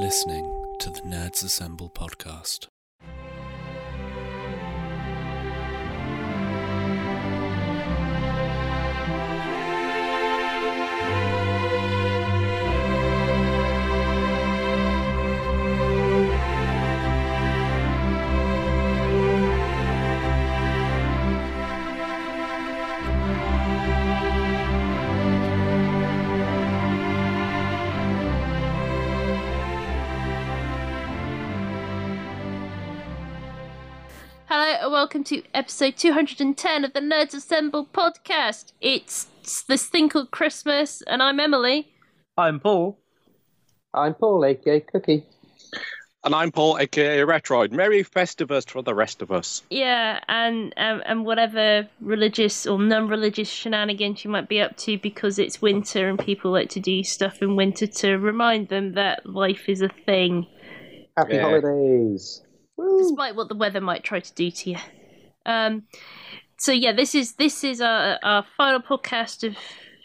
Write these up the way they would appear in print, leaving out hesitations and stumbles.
listening to the Nerds Assemble podcast. Hello and welcome to episode 210 of the Nerds Assemble podcast. It's this thing called Christmas, and I'm Emily. I'm Paul. I'm Paul, aka Cookie. And I'm Paul, aka Retroid. Merry Festivus for the rest of us. Yeah, and whatever religious or non-religious shenanigans you might be up to, because it's winter and people like to do stuff in winter to remind them that life is a thing. Happy holidays. Woo. Despite what the weather might try to do to you. So yeah, this is our final podcast of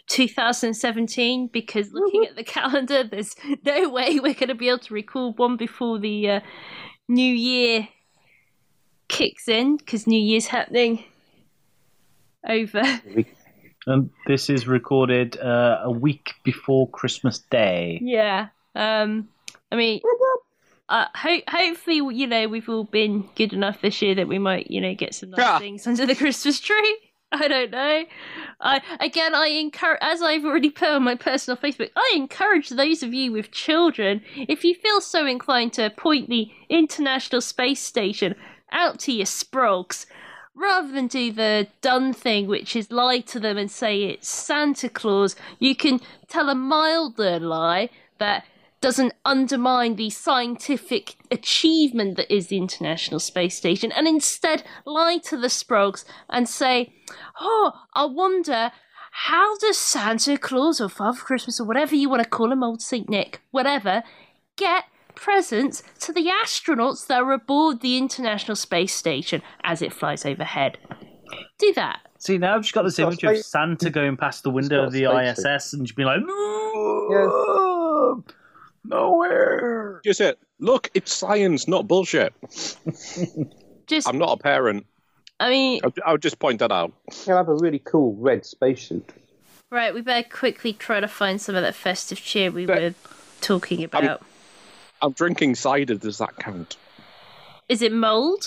2017, because looking at the calendar, there's no way we're going to be able to record one before the new year kicks in, because New Year's happening over. And this is recorded a week before Christmas Day. Yeah. I mean, hopefully, you know, we've all been good enough this year that we might, you know, get some nice things under the Christmas tree. I don't know. I encourage, as I've already put on my personal Facebook, I encourage those of you with children, if you feel so inclined, to point the International Space Station out to your sprogs, rather than do the done thing, which is lie to them and say it's Santa Claus. You can tell a milder lie that doesn't undermine the scientific achievement that is the International Space Station, and instead lie to the sprogs and say, oh, I wonder, how does Santa Claus or Father Christmas or whatever you want to call him, Old St. Nick, whatever, get presents to the astronauts that are aboard the International Space Station as it flies overhead? Do that. See, now I've just got this image of Santa going past the window of the ISS and just being like, no! Yeah. Nowhere. Just it. Look, it's science, not bullshit. I'm not a parent. I mean, I'll just point that out. He'll have a really cool red spacesuit. right, we better quickly try to find some of that festive cheer we were talking about. I'm drinking cider. Does that count? Is it mulled?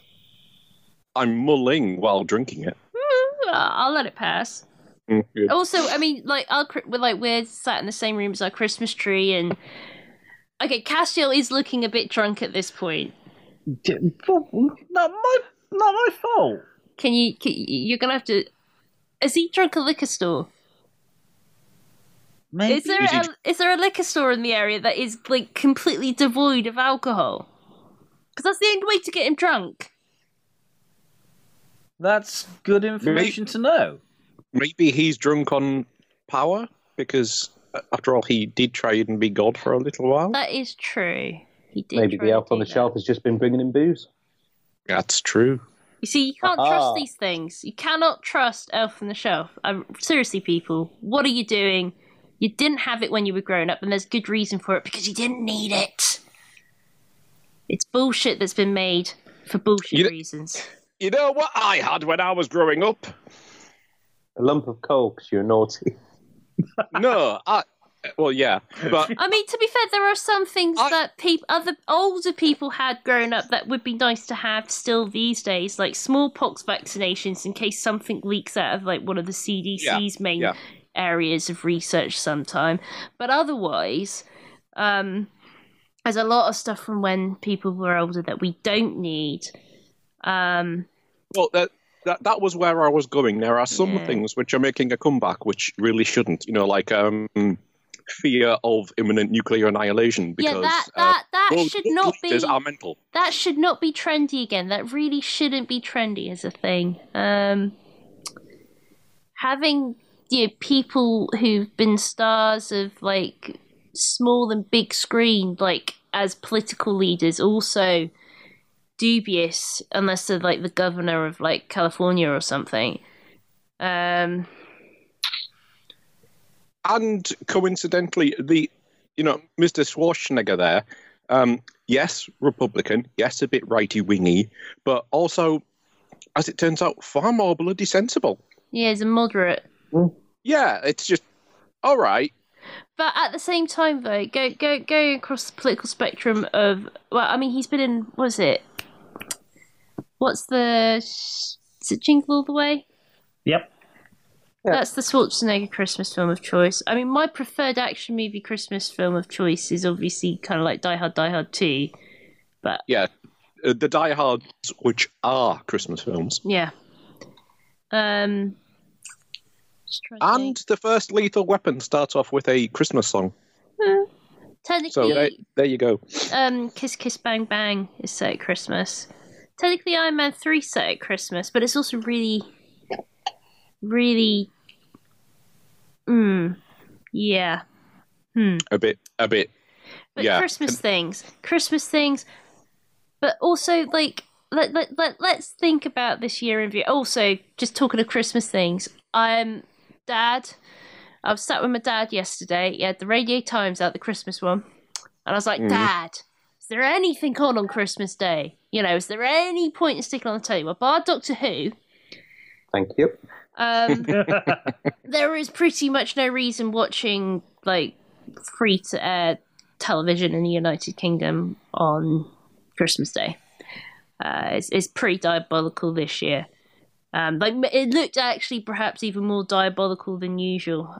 I'm mulling while drinking it. I'll let it pass. Good. Also, I mean, we're sat in the same room as our Christmas tree, and okay, Castiel is looking a bit drunk at this point. Not my fault. You're gonna have to. Has he drunk a liquor store? Maybe. Is there a liquor store in the area that is like completely devoid of alcohol? Because that's the only way to get him drunk. That's good information to know. Maybe he's drunk on power, because after all, he did try and be God for a little while. That is true. He did. Maybe the elf on the shelf has just been bringing him booze. That's true. You see, you can't trust these things. You cannot trust Elf on the Shelf. Seriously, people, what are you doing? You didn't have it when you were growing up, and there's good reason for it, because you didn't need it. It's bullshit that's been made for bullshit reasons. You know what I had when I was growing up? A lump of coal because you're naughty. No, well, yeah, but I mean, to be fair, there are some things that other older people had growing up that would be nice to have still these days, like smallpox vaccinations in case something leaks out of like one of the CDC's main areas of research sometime. But otherwise, there's a lot of stuff from when people were older that we don't need. Well, that was where I was going. There are some things which are making a comeback which really shouldn't. You know, like fear of imminent nuclear annihilation. Because that should not be. Are mental. That should not be trendy again. That really shouldn't be trendy as a thing. Having people who've been stars of like small and big screen, like as political leaders, also dubious unless they're like the governor of like California or something. And coincidentally, Mr. Schwarzenegger there, yes, Republican, yes, a bit righty-wingy, but also, as it turns out, far more bloody sensible. Yeah, he's a moderate. Yeah, it's just, all right. But at the same time, though, go across the political spectrum of... Well, I mean, he's been in... What is it? What's the... Is it Jingle All the Way? Yep. Yeah. That's the Schwarzenegger Christmas film of choice. I mean, my preferred action movie Christmas film of choice is obviously kind of like Die Hard 2. But Yeah, the Die Hards, which are Christmas films. yeah. And the first Lethal Weapon starts off with a Christmas song. Technically, So there you go. Kiss Kiss Bang Bang is set at Christmas. Technically, Iron Man 3 set at Christmas, but it's also really, yeah. A bit. But Yeah. Christmas things. But also, like, let's think about this year in view. Also, just talking of Christmas things, Dad, I was sat with my dad yesterday. He had the Radio Times out, the Christmas one. And I was like, Dad, is there anything on Christmas Day? Is there any point in sticking on the telly? Well, bar Doctor Who, Thank you. there is pretty much no reason watching, like, free-to-air television in the United Kingdom on Christmas Day. It's pretty diabolical this year. It looked actually perhaps even more diabolical than usual,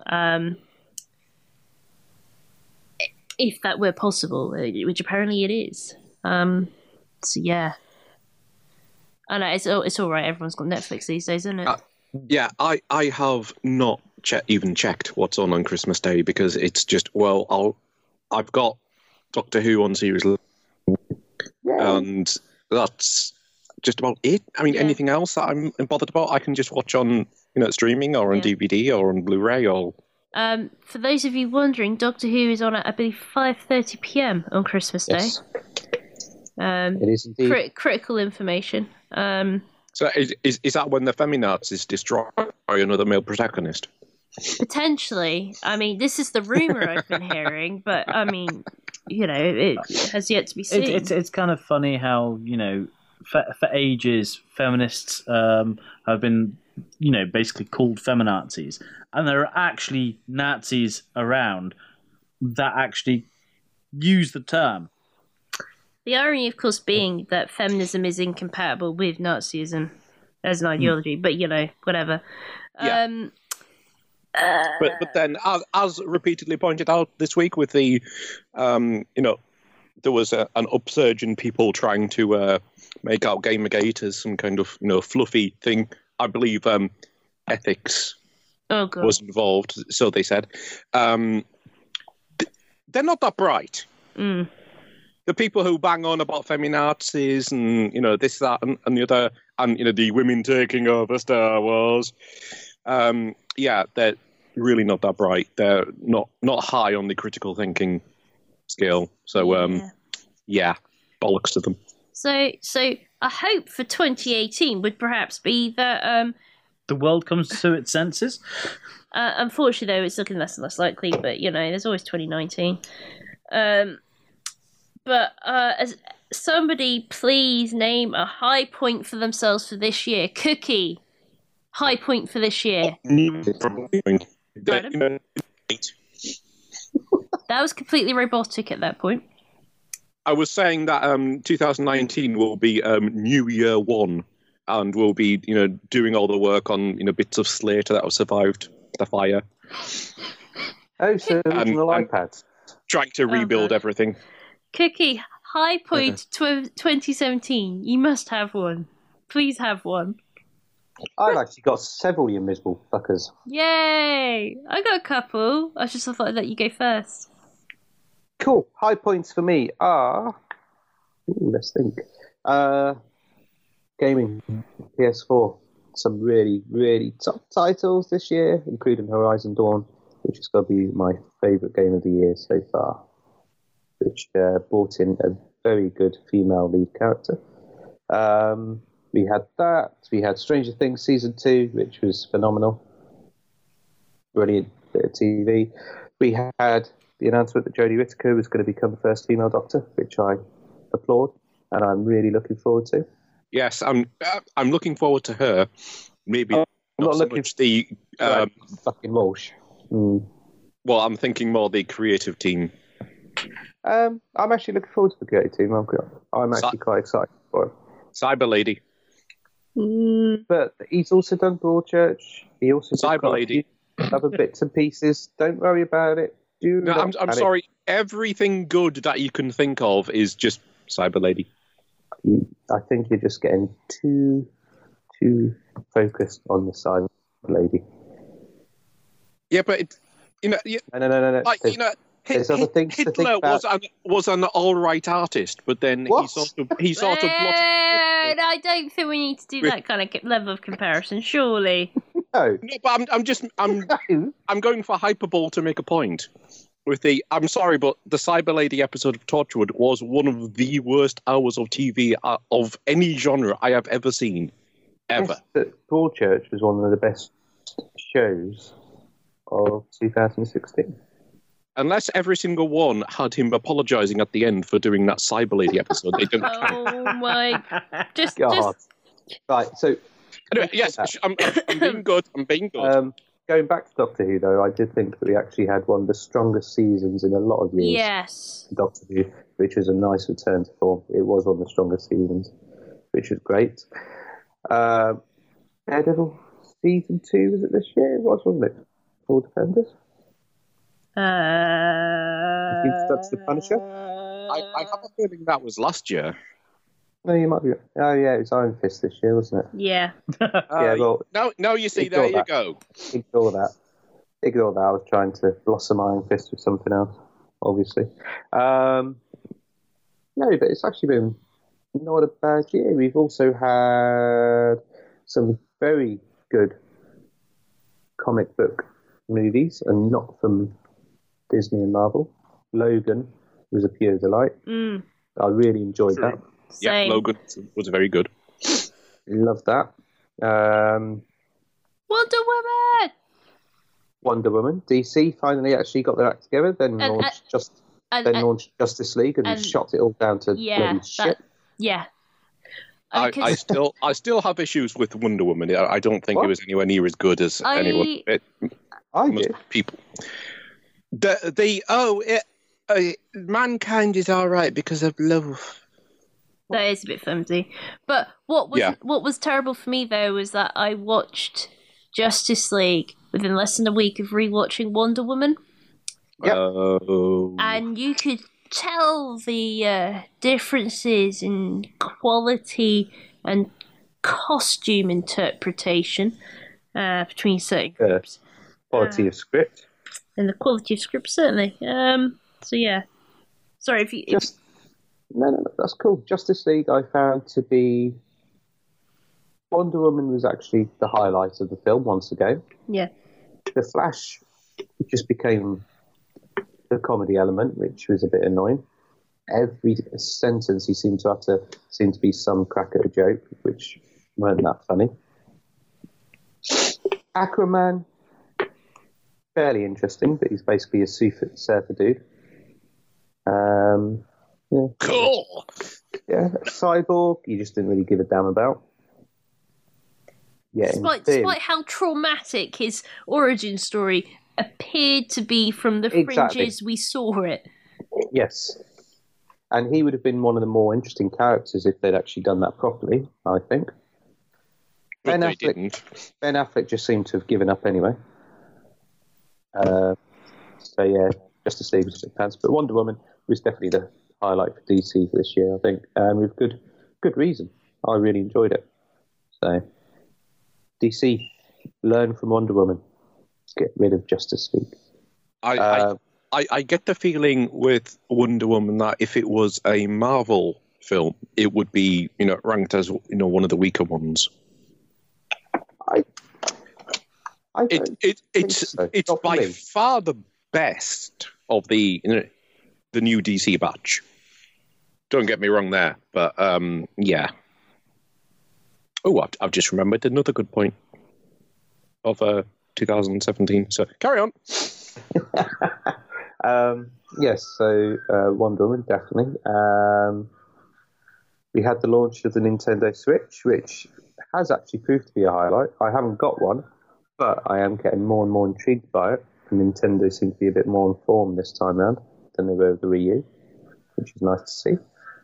if that were possible, which apparently it is. So yeah, I know it's all right. Everyone's got Netflix these days, isn't it? Yeah, I have not even checked what's on Christmas Day because it's just, I've got Doctor Who on series, and that's just about it. I mean, anything else that I'm bothered about, I can just watch on streaming or on DVD or on Blu-ray or. For those of you wondering, Doctor Who is on at, I believe, 5:30 p.m. on Christmas Day. Yes. It is indeed. Critical information. So is that when the feminazis destroy another male protagonist? Potentially. I mean, this is the rumor I've been hearing, but I mean, it has yet to be seen. It's kind of funny how for ages feminists have been basically called feminazis, and there are actually Nazis around that actually use the term. The irony, of course, being that feminism is incompatible with Nazism as an ideology, but whatever. Yeah. But then, as repeatedly pointed out this week, with the, there was an upsurge in people trying to make out Gamergate as some kind of fluffy thing. I believe ethics was involved, so they said. They're not that bright. The people who bang on about feminazis and this, that, and the other, and the women taking over Star Wars, they're really not that bright. They're not high on the critical thinking scale. So bollocks to them. So a hope for 2018 would perhaps be that the world comes to its senses. Unfortunately, though, it's looking less and less likely. But there's always 2019. But as somebody, please name a high point for themselves for this year. Cookie, high point for this year. That was completely robotic at that point. I was saying that 2019 will be New Year One, and we'll be doing all the work on bits of Slate that have survived the fire. Oh, so original iPads. Trying to rebuild everything. Cookie, high point 2017. You must have one. Please have one. I've actually got several, you miserable fuckers. Yay! I got a couple. I just thought I'd let you go first. Cool. High points for me are... let's think. Gaming. PS4. Some really, really top titles this year, including Horizon Dawn, which is going to be my favourite game of the year so far, which brought in a very good female lead character. We had that. We had Stranger Things Season 2, which was phenomenal. Brilliant bit of TV. We had the announcement that Jodie Whittaker was going to become the first female Doctor, which I applaud, and I'm really looking forward to. Yes, I'm looking forward to her. Maybe not so much the fucking Walsh. Well, I'm thinking more the creative team. I'm actually looking forward to the creative team. I'm actually quite excited for it. Cyber Lady. But he's also done Broadchurch. He also did Cyber Lady. Other bits and pieces. Don't worry about it. I'm sorry. Everything good that you can think of is just Cyber Lady. I think you're just getting too focused on the Cyber Lady. Yeah, but No. There's other things to think about. was an all right artist, but then he sort of I don't think we need to do that kind of level of comparison. Surely. No, but I'm going for hyperbole to make a point. I'm sorry, but the Cyber Lady episode of Torchwood was one of the worst hours of TV of any genre I have ever seen, ever. Yes, Broadchurch was one of the best shows of 2016. Unless every single one had him apologising at the end for doing that Cyber Lady episode, they don't count. Oh my! Just Right. So anyway, yes, I'm being good. I'm being good. Going back to Doctor Who, though, I did think that we actually had one of the strongest seasons in a lot of years. Yes. Doctor Who, which was a nice return to form. It was one of the strongest seasons, which was great. Daredevil season 2 was it this year? It was, wasn't it? Full Defenders. That's the Punisher. I have a feeling that was last year. No, you might be. Oh, yeah, it was Iron Fist this year, wasn't it? Yeah. Yeah, well. No, you see, there you go. Ignore that. I was trying to blossom Iron Fist with something else, obviously. No, but it's actually been not a bad year. We've also had some very good comic book movies, and not from Disney and Marvel. Logan was a pure delight. I really enjoyed that. Yeah, Logan was very good. Love that. Wonder Woman. DC finally actually got their act together, then launched Justice League and shot it all down to bloody shit. Yeah. I still have issues with Wonder Woman. I don't think it was anywhere near as good as anyone. I did. People. Mankind is all right because of love. That is a bit flimsy. But what was terrible for me, though, was that I watched Justice League within less than a week of rewatching Wonder Woman. Yep. And you could tell the differences in quality and costume interpretation between certain groups. Quality of script. And the quality of script, certainly. So, yeah. Sorry, if you... No, that's cool. Justice League I found to be... Wonder Woman was actually the highlight of the film once again. Yeah. The Flash just became the comedy element, which was a bit annoying. Every sentence he seemed to be some crack at a joke, which weren't that funny. Aquaman, fairly interesting, but he's basically a surfer dude. Yeah. Cool. Yeah, Cyborg, you just didn't really give a damn about. Yeah, despite how traumatic his origin story appeared to be from the fringes we saw it. Yes. And he would have been one of the more interesting characters if they'd actually done that properly, I think. But they didn't. Ben Affleck just seemed to have given up anyway. So yeah, Justice League was a big fan. But Wonder Woman was definitely the highlight for DC for this year, I think. And with good reason. I really enjoyed it. So DC, learn from Wonder Woman. Get rid of Justice League. I get the feeling with Wonder Woman that if it was a Marvel film, it would be ranked as one of the weaker ones. It's by far the best of the new DC batch. Don't get me wrong there, but yeah. Oh, I've just remembered another good point of 2017. So carry on. Yes, so Wonder Woman, definitely. We had the launch of the Nintendo Switch, which has actually proved to be a highlight. I haven't got one, but I am getting more and more intrigued by it. And Nintendo seems to be a bit more informed this time around than they were with the Wii U, which is nice to see.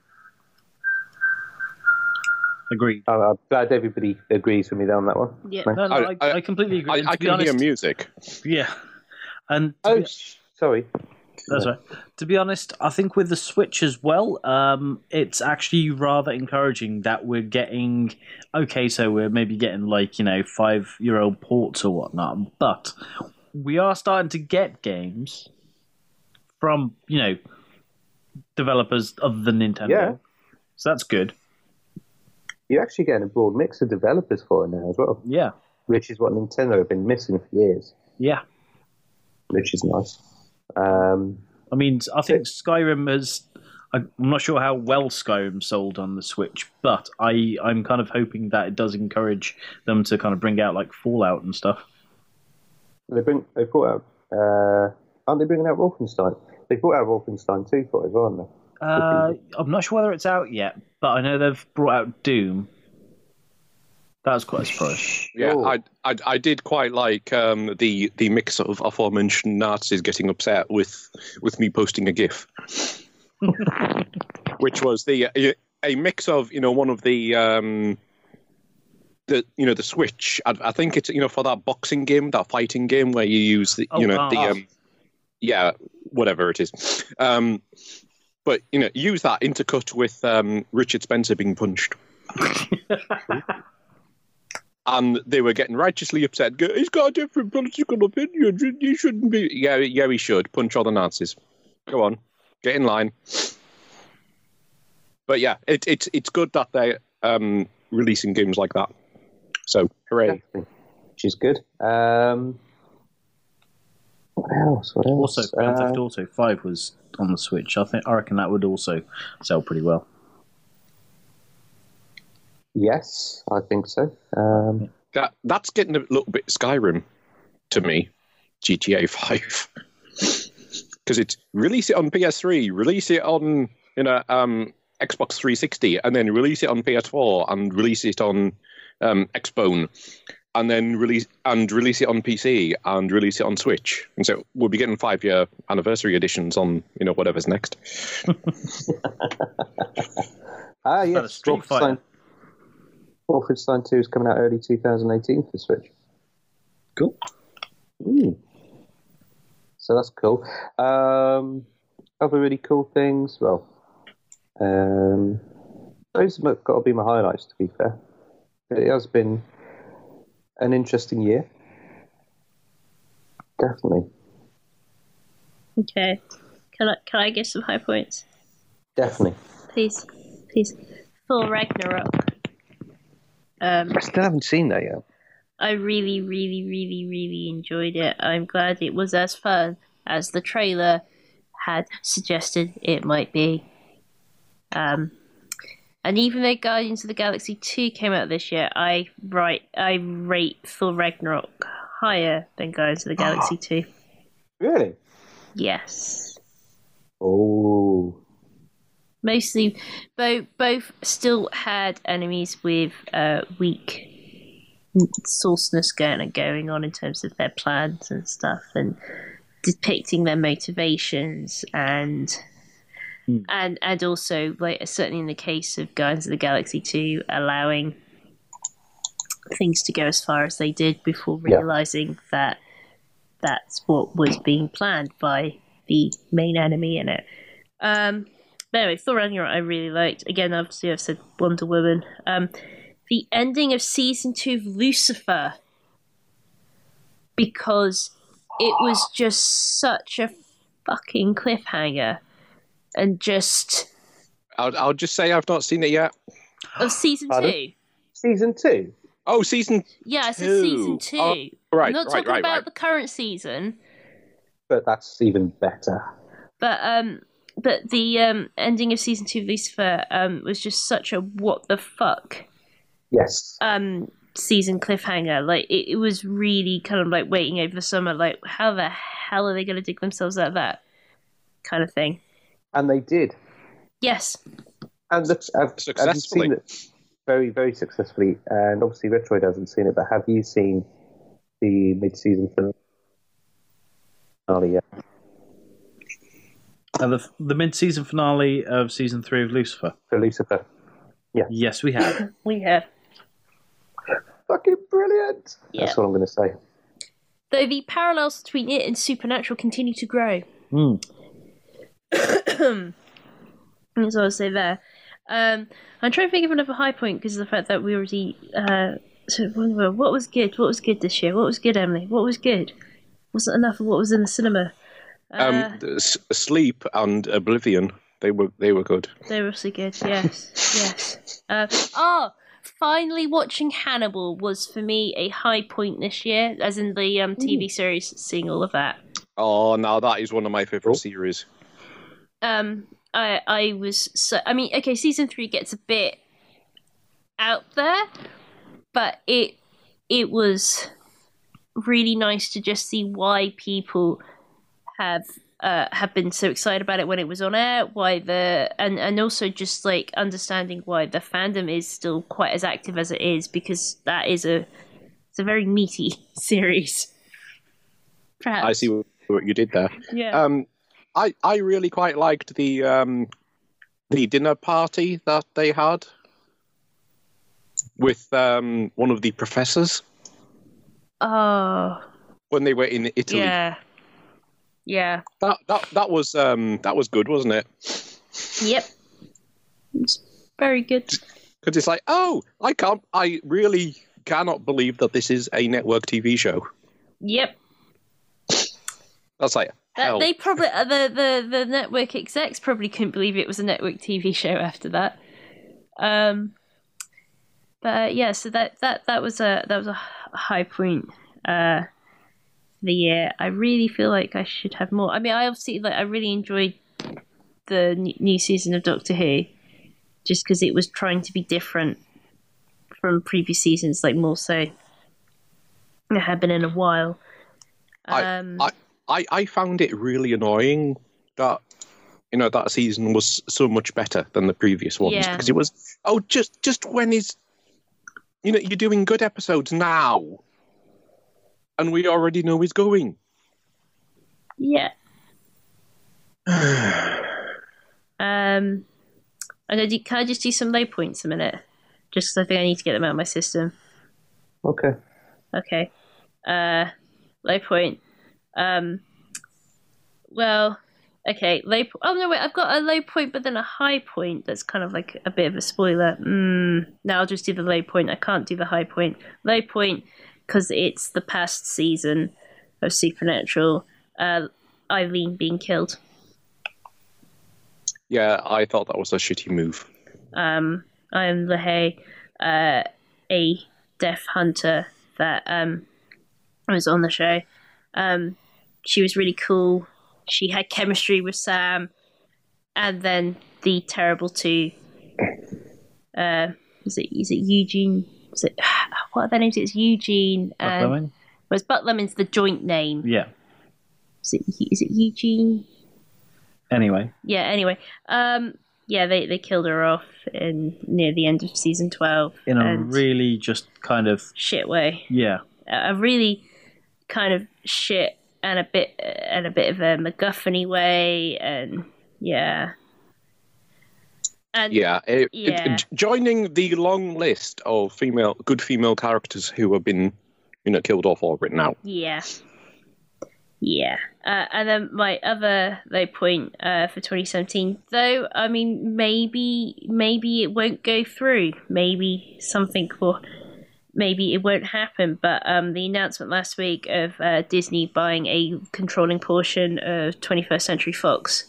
Agreed. I'm glad everybody agrees with me on that one. Yeah, no, I completely agree. I can hear music. Yeah, and sorry. That's right. To be honest, I think with the Switch as well, it's actually rather encouraging that we're getting. Okay, so we're maybe getting 5-year-old ports or whatnot, but we are starting to get games from developers other than Nintendo. Yeah. So that's good. You're actually getting a broad mix of developers for it now as well. Yeah. Which is what Nintendo have been missing for years. Yeah. Which is nice. I think Skyrim has... I'm not sure how well Skyrim sold on the Switch, but I'm kind of hoping that it does encourage them to kind of bring out Fallout and stuff. They brought out... aren't they bringing out Wolfenstein? They brought out Wolfenstein 2 for it as well, aren't they? I'm not sure whether it's out yet, but I know they've brought out Doom. That was quite a surprise. Yeah, I did quite like the mix of aforementioned Nazis getting upset with me posting a GIF, which was a mix of one of the Switch. I think it's for that boxing game, that fighting game where you use whatever it is. But use that intercut with Richard Spencer being punched. And they were getting righteously upset. He's got a different political opinion. He shouldn't be. Yeah, he should. Punch all the Nazis. Go on. Get in line. But yeah, it's good that they're releasing games like that. So, hooray. Which is good. What else? Also, Grand Theft Auto 5 was on the Switch. I reckon that would also sell pretty well. Yes, I think so. That's getting a little bit Skyrim to me, GTA 5. Because it's release it on PS3, release it on Xbox 360, and then release it on PS4, and release it on Xbone, and then release it on PC, and release it on Switch. And so we'll be getting 5-year anniversary editions on whatever's next. Yes, Wolfenstein 2 is coming out early 2018 for Switch. Cool. So that's cool. Other really cool things. Well, those have got to be my highlights, to be fair. It has been an interesting year. Definitely. Okay. Can I get some high points? Definitely. Please. Thor Ragnarok. I still haven't seen that yet. I really, really, really, really enjoyed it. I'm glad it was as fun as the trailer had suggested it might be. And even though Guardians of the Galaxy 2 came out this year, I rate Thor Ragnarok higher than Guardians of the Galaxy 2. Really? Yes. Oh. Mostly, both still had enemies with weak sourceness going on in terms of their plans and stuff, and depicting their motivations and also, certainly in the case of Guardians of the Galaxy 2, allowing things to go as far as they did before realizing that that's what was being planned by the main enemy in it. But anyway, Thor Ragnarok I really liked. Again, obviously I've said Wonder Woman. The ending of season 2 of Lucifer, because it was just such a fucking cliffhanger, and just I'll just say I've not seen it yet. Of season 2. Season 2. Oh, season. Yeah, I said season 2. Oh, right, I'm not talking about the current season. But that's even better. But the ending of season 2 of Lucifer was just such a what the fuck. Yes. Season cliffhanger. It was really kind of waiting over the summer. How the hell are they going to dig themselves out of that? kind of thing. And they did. Yes. And have you seen it very, very successfully? And obviously Retroid hasn't seen it, but have you seen the mid-season finale yet? The mid-season finale of season 3 of Lucifer. For Lucifer. Yeah. Yes, we have. We have. Fucking brilliant. Yeah. That's what I'm going to say. Though the parallels between it and Supernatural continue to grow. That's what I'll say there. I'm trying to think of another high point because of the fact that we already... what was good? What was good this year? What was good, Emily? What was good? Wasn't enough of what was in the cinema. Sleep and Oblivion. They were good. They were also good. Yes. Finally watching Hannibal was for me a high point this year, as in the TV series. Seeing all of that. Oh, now that is one of my favorite series. I was so. I mean, okay, season 3 gets a bit out there, but it was really nice to just see why people have been so excited about it when it was on air, and also just like understanding why the fandom is still quite as active as it is, because it's a very meaty series. Perhaps. I see what you did there. Yeah. I really quite liked the dinner party that they had with one of the professors. Oh. When they were in Italy. Yeah. That was good, wasn't it? Yep. It's very good. Because it's like, I really cannot believe that this is a network TV show. Yep. That's like hell. They probably the network execs probably couldn't believe it was a network TV show after that. But yeah, so that was a high point the year. I really feel like I should have more. I mean, I really enjoyed the new season of Doctor Who, just because it was trying to be different from previous seasons, like more so it had been in a while. I found it really annoying that that season was so much better than the previous ones, because it was just when is you're doing good episodes now. And we already know he's going. Yeah. Can I just do some low points a minute? Just because I think I need to get them out of my system. Okay. Low point. Oh no, wait. I've got a low point, but then a high point. That's kind of like a bit of a spoiler. No, I'll just do the low point. I can't do the high point. Low point. Because it's the past season of Supernatural, Eileen being killed. Yeah, I thought that was a shitty move. I am LaHaye, a deaf hunter that was on the show. She was really cool. She had chemistry with Sam, and then the terrible two. Is it Eugene? What are their names? It's Eugene and Buck Lemon's the joint name. Yeah. Is it Eugene? Anyway. Yeah. Anyway. They killed her off near the end of season 12 in a really just kind of shit way. Yeah. A really kind of shit and a bit of a MacGuffin-y way, and yeah. And, joining the long list of good female characters who have been, killed off or written out. Yeah. And then my other low point for 2017, though, I mean, maybe it won't go through. Maybe it won't happen. But the announcement last week of Disney buying a controlling portion of 21st Century Fox.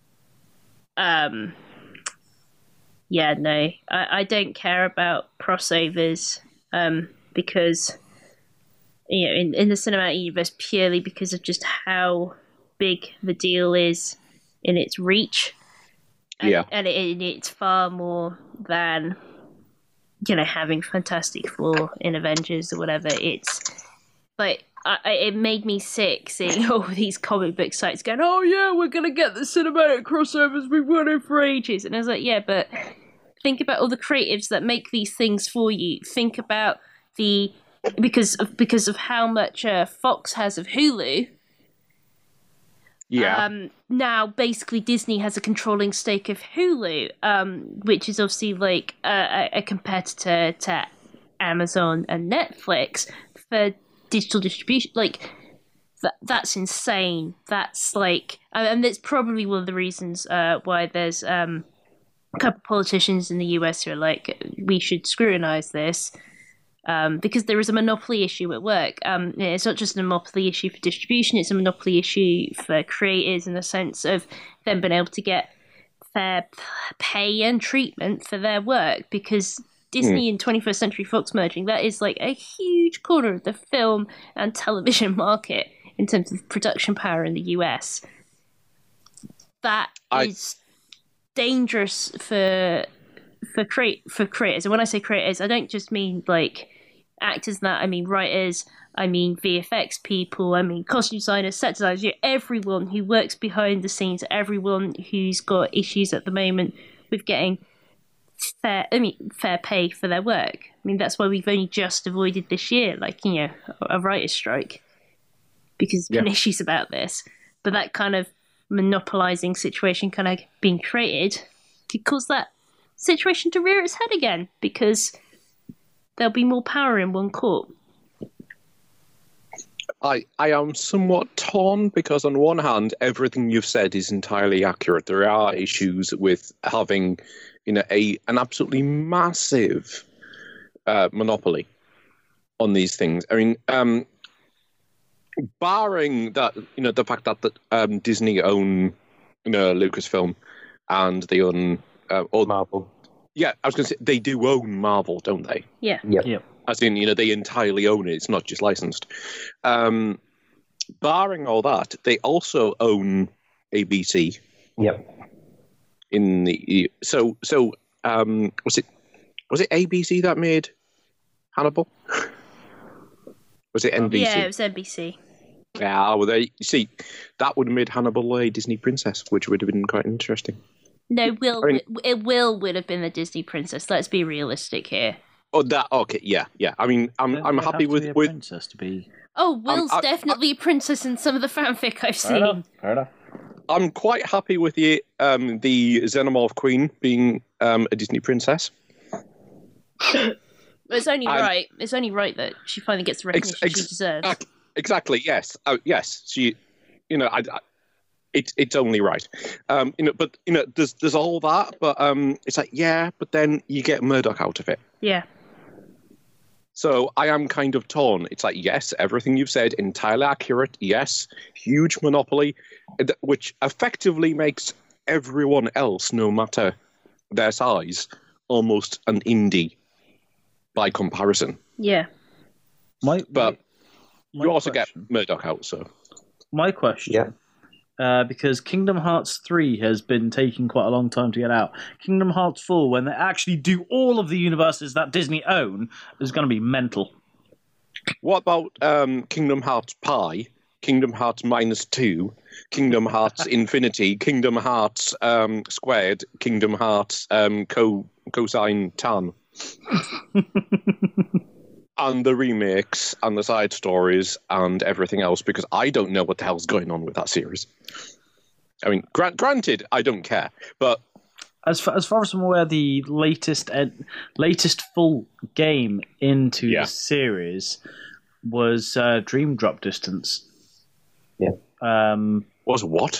Yeah, no, I don't care about crossovers because, in the cinematic universe, purely because of just how big the deal is in its reach. And it's far more than, having Fantastic Four in Avengers or whatever. It's like, it made me sick seeing all these comic book sites going, "Oh yeah, we're gonna get the cinematic crossovers we've wanted for ages," and I was like, "Yeah, but think about all the creatives that make these things for you. Think about because of how much Fox has of Hulu." Yeah. Now, basically, Disney has a controlling stake of Hulu, which is obviously like a competitor to Amazon and Netflix for digital distribution. Like, that's insane. That's like, and it's probably one of the reasons why there's a couple of politicians in the US who are like, we should scrutinize this. Because there is a monopoly issue at work. It's not just a monopoly issue for distribution, it's a monopoly issue for creators in the sense of them being able to get fair pay and treatment for their work, because Disney and 21st Century Fox merging, that is like a huge corner of the film and television market in terms of production power in the US. That is dangerous for creators. And when I say creators, I don't just mean like actors and that, I mean writers, I mean VFX people, I mean costume designers, set designers, everyone who works behind the scenes, everyone who's got issues at the moment with getting fair pay for their work. I mean, that's why we've only just avoided this year, like, a writer's strike, because there's been issues about this. But that kind of monopolizing situation kind of being created could cause that situation to rear its head again, because there'll be more power in one court. I am somewhat torn, because on one hand, everything you've said is entirely accurate. There are issues with having, an absolutely massive monopoly on these things. I mean, barring that, the fact that Disney own, Lucasfilm, and they own Marvel. Yeah, I was going to say, they do own Marvel, don't they? Yeah. Yep. As in, they entirely own it. It's not just licensed. Barring all that, they also own ABC. Yep. Was it ABC that made Hannibal? Was it NBC? Yeah, it was NBC. Yeah, well, that would have made Hannibal a Disney princess, which would have been quite interesting. No, Will would have been the Disney princess. Let's be realistic here. Oh, that okay, yeah. I mean, I'm happy with princess to be. Oh, Will's definitely a princess in some of the fanfic I've seen. Fair enough. I'm quite happy with the Xenomorph Queen being a Disney princess. It's only right. It's only right that she finally gets the recognition she deserves. Exactly. Yes. Yes. She. It's only right. But there's all that, but it's like, yeah, but then you get Murdoch out of it. Yeah. So I am kind of torn. It's like, yes, everything you've said, entirely accurate. Yes, huge monopoly, which effectively makes everyone else, no matter their size, almost an indie by comparison. Yeah. But you also get Murdoch out, so. My question. Yeah. Because Kingdom Hearts 3 has been taking quite a long time to get out. Kingdom Hearts 4, when they actually do all of the universes that Disney own, is going to be mental. What about Kingdom Hearts Pi, Kingdom Hearts -2, Kingdom Hearts Infinity, Kingdom Hearts Squared, Kingdom Hearts Cosine Tan? And the remakes and the side stories and everything else, because I don't know what the hell's going on with that series. I mean, granted, I don't care, but as far as I'm aware, the latest full game into the series was Dream Drop Distance. Yeah. Was what?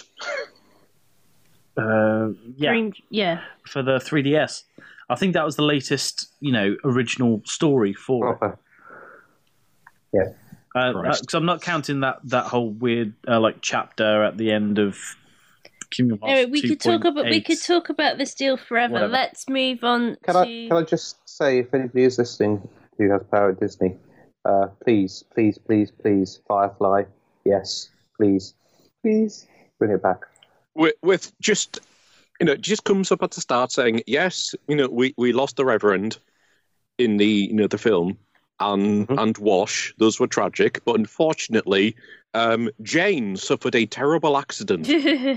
Yeah. For the 3DS. I think that was the latest, original story for it. Yeah. Because I'm not counting that whole weird chapter at the end of Kingdom Hearts. Anyway, we could talk about this deal forever. Whatever. Let's move on. Can I just say, if anybody is listening who has power at Disney, please, Firefly, yes, please bring it back. With just. It just comes up at the start saying, yes, we lost the Reverend in the the film, and Wash. Those were tragic, but unfortunately, Jane suffered a terrible accident.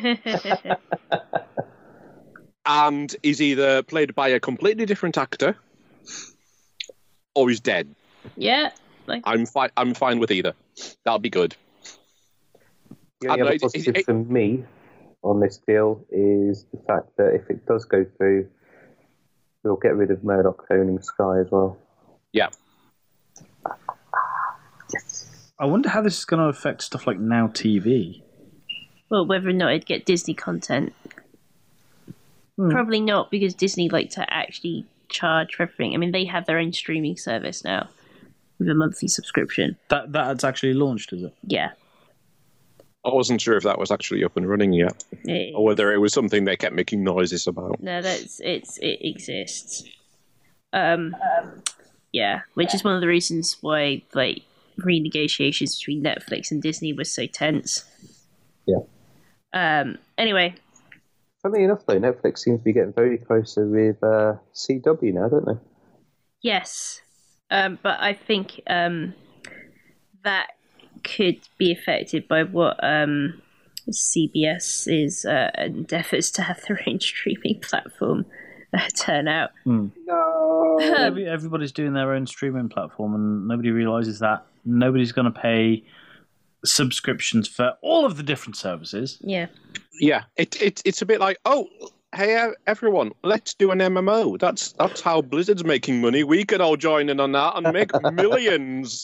And is either played by a completely different actor or he's dead. Yeah. I'm fine with either. That'll be good. The only other positive for me on this deal is the fact that if it does go through, we'll get rid of Murdoch owning Sky as well. Yeah. Yes. I wonder how this is going to affect stuff like Now TV. Well, whether or not it'd get Disney content. Probably not, because Disney like to actually charge for everything. I mean, they have their own streaming service now with a monthly subscription. That's actually launched, is it? Yeah. I wasn't sure if that was actually up and running yet, or whether it was something they kept making noises about. No, it exists. Yeah, which is one of the reasons why like renegotiations between Netflix and Disney was so tense. Yeah. Anyway. Funny enough, though, Netflix seems to be getting very closer with CW now, don't they? Yes, but I think that could be affected by what CBS's endeavours to have their own streaming platform turn out. No! Everybody's doing their own streaming platform, and nobody realises that nobody's going to pay subscriptions for all of the different services. Yeah. Yeah, it's a bit like, oh, hey everyone, let's do an MMO. That's how Blizzard's making money. We can all join in on that and make millions.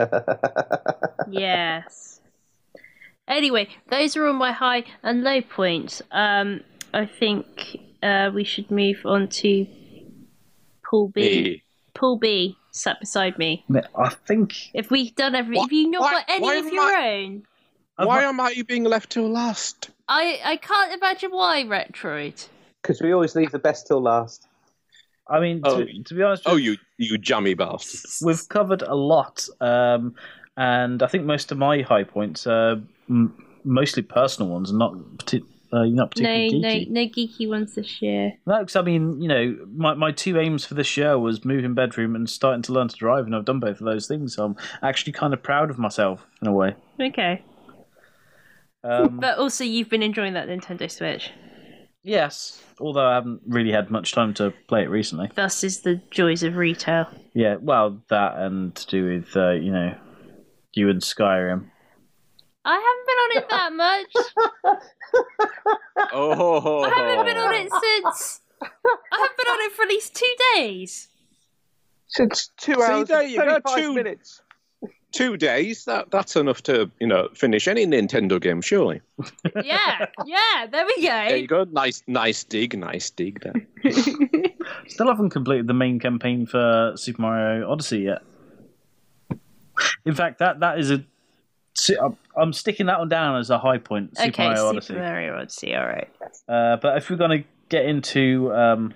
Yes. Anyway, those are all my high and low points. I think we should move on to Pool B. Hey. Pool B sat beside me. I think If we've done have you not got any of your own? Why am I being left till last? I can't imagine why, Retroid. Because we always leave the best till last. I mean, to be honest, you jammy bastard. we've covered a lot, and I think most of my high points are mostly personal ones, and not particularly geeky. No geeky ones this year. No, because I mean, my two aims for this year was moving bedroom and starting to learn to drive, and I've done both of those things, so I'm actually kind of proud of myself in a way. Okay. But also, you've been enjoying that Nintendo Switch. Yes, although I haven't really had much time to play it recently. Thus is the joys of retail. Yeah, well, that and to do with, you and Skyrim. I haven't been on it that much. Oh, I haven't been on it since... I haven't been on it for at least 2 days. Since 2 hours there and you go, 35 minutes. 2 days. That's enough to finish any Nintendo game, surely. Yeah, there we go. There you go. Nice dig there. Still haven't completed the main campaign for Super Mario Odyssey yet. In fact, that is I'm sticking that one down as a high point. Super Mario Odyssey. Super Mario Odyssey. All right. But if we're going to get into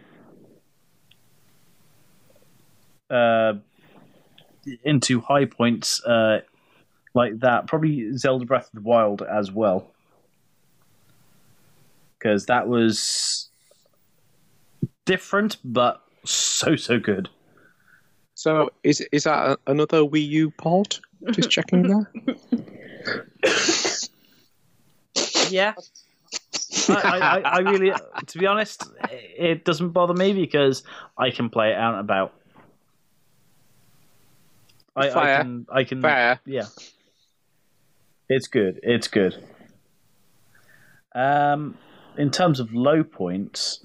high points like that, probably Zelda Breath of the Wild as well, because that was different but so good. So is that another Wii U port? Just checking there. Yeah. I really, to be honest, it doesn't bother me because I can play it out and about. I can. Fair. Yeah. It's good. In terms of low points,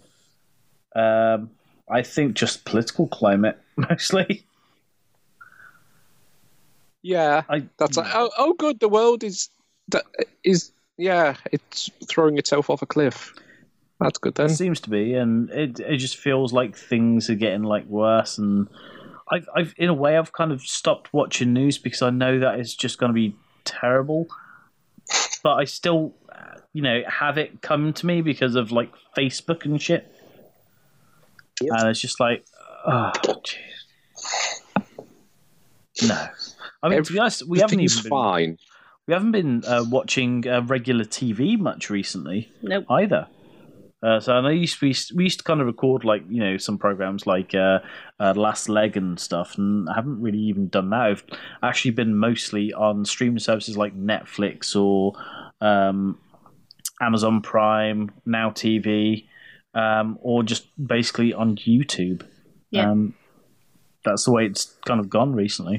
I think just political climate mostly. Yeah, that's like, oh, good. The world is it's throwing itself off a cliff. That's good then. It seems to be, and it just feels like things are getting worse. And I've in a way I've kind of stopped watching news because I know that it's just going to be terrible. But I still, have it come to me because of Facebook and shit. Yep. And it's just oh, jeez. No. I mean, to be honest, we haven't been watching regular TV much recently. Nope. Either. So I know we used to kind of record like some programs like Last Leg and stuff, and I haven't really even done that. I've actually been mostly on streaming services like Netflix or Amazon Prime, Now TV, or just basically on YouTube. Yeah. That's the way it's kind of gone recently.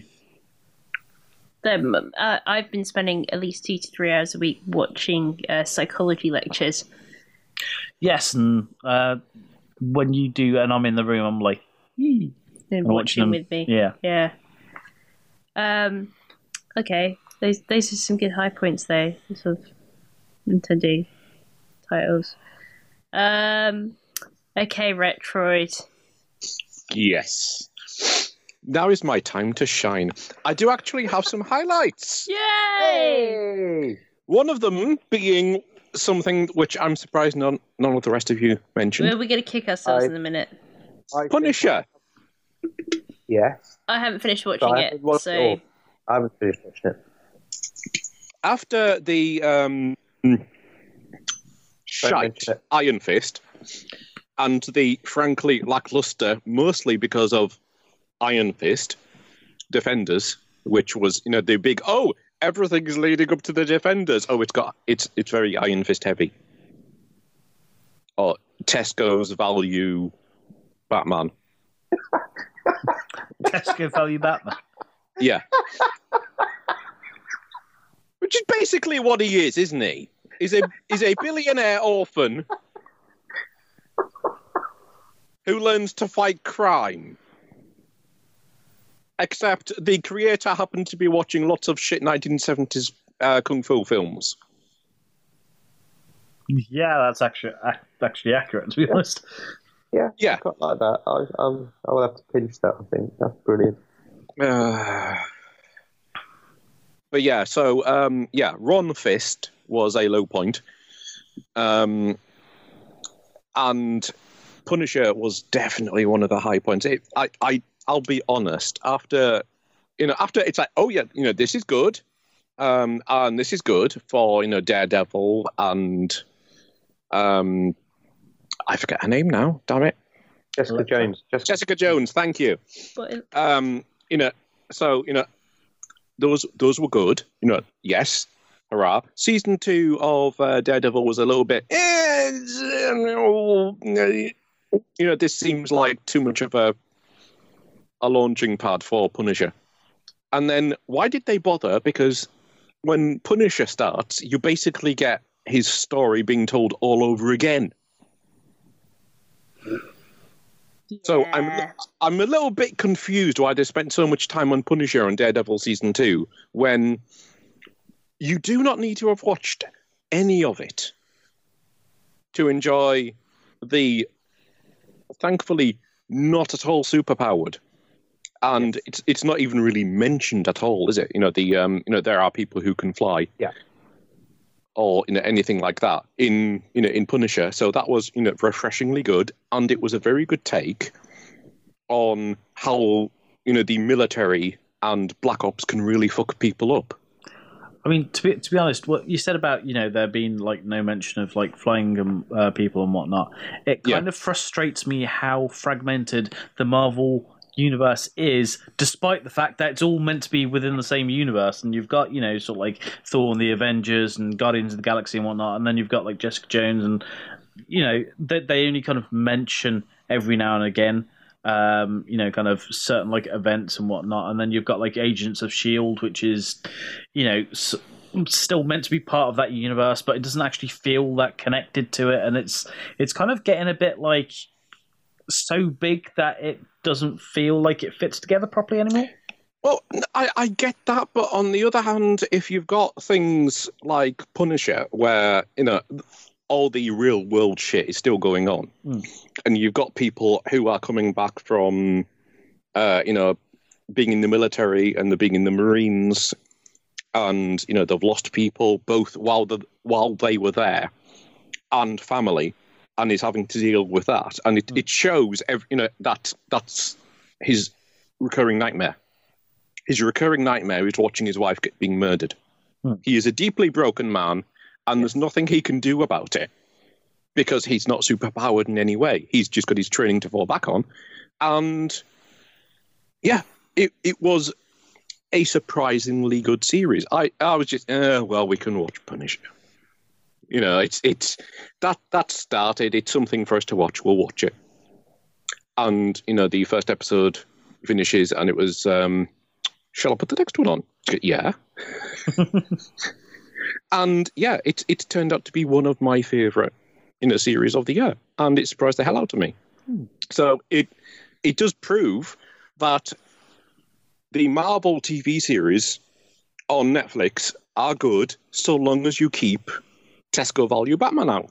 I've been spending at least 2 to 3 hours a week watching psychology lectures. Yes, and when you do, and I'm in the room, I'm like, watching them with me. Yeah. Okay, those are some good high points though. Sort of Nintendo titles. Okay, Retroid. Yes. Now is my time to shine. I do actually have some highlights. Yay! One of them being something which I'm surprised none of the rest of you mentioned. We're going to kick ourselves in a minute. Punisher. Yes. I haven't finished watching it, so... I haven't finished watching it. After the shite Iron Fist and the frankly lackluster, mostly because of Iron Fist, Defenders, which was the big everything's leading up to the Defenders. It's very Iron Fist heavy. Or Tesco's value Batman. Tesco value Batman. Yeah. Which is basically what he is, isn't he? He's a billionaire orphan who learns to fight crime. Except the creator happened to be watching lots of shit 1970s kung fu films. Yeah, that's actually accurate, to be honest. Yeah. I quite like that. I will have to pinch that, I think. That's brilliant. But yeah, so, Ron Fist was a low point. And Punisher was definitely one of the high points. I'll be honest, after it's like, this is good. And this is good for, Daredevil and, I forget her name now, damn it. Jessica Jones. Jessica Jones, thank you. Those were good. Yes, hurrah. Season 2 of Daredevil was a little bit. This seems like too much of a launching pad for Punisher. And then why did they bother? Because when Punisher starts, you basically get his story being told all over again. Yeah. So I'm a little bit confused why they spent so much time on Punisher and Daredevil Season 2 when you do not need to have watched any of it to enjoy the thankfully not at all superpowered. And it's not even really mentioned at all, is it? There are people who can fly. Yeah. Or anything like that in Punisher. So that was refreshingly good, and it was a very good take on how the military and Black Ops can really fuck people up. I mean, to be honest, what you said about there being like no mention of like flying people and whatnot, it kind of frustrates me how fragmented the Marvel universe is, despite the fact that it's all meant to be within the same universe, and you've got sort of like Thor and the Avengers and Guardians of the Galaxy and whatnot, and then you've got like Jessica Jones, and they only kind of mention every now and again kind of certain like events and whatnot, and then you've got like Agents of S.H.I.E.L.D., which is still meant to be part of that universe, but it doesn't actually feel that connected to it, and it's kind of getting a bit like so big that it doesn't feel like it fits together properly anymore. Well, I get that, but on the other hand, if you've got things like Punisher, where all the real world shit is still going on, and you've got people who are coming back from, being in the military and being in the Marines, and they've lost people both while they were there, and family. And he's having to deal with that, and it shows, that's his recurring nightmare. His recurring nightmare is watching his wife being murdered. He is a deeply broken man, and there's nothing he can do about it. because he's not superpowered in any way. He's just got his training to fall back on. And yeah, it was a surprisingly good series. I was just, well, we can watch Punisher. You know, it's that started. It's something for us to watch. We'll watch it. And, you know, the first episode finishes and it was, shall I put the next one on? Yeah. And yeah, it's turned out to be one of my favourite, you know, series of the year. And it surprised the hell out of me. So it does prove that the Marvel TV series on Netflix are good so long as you keep Tesco value Batman out.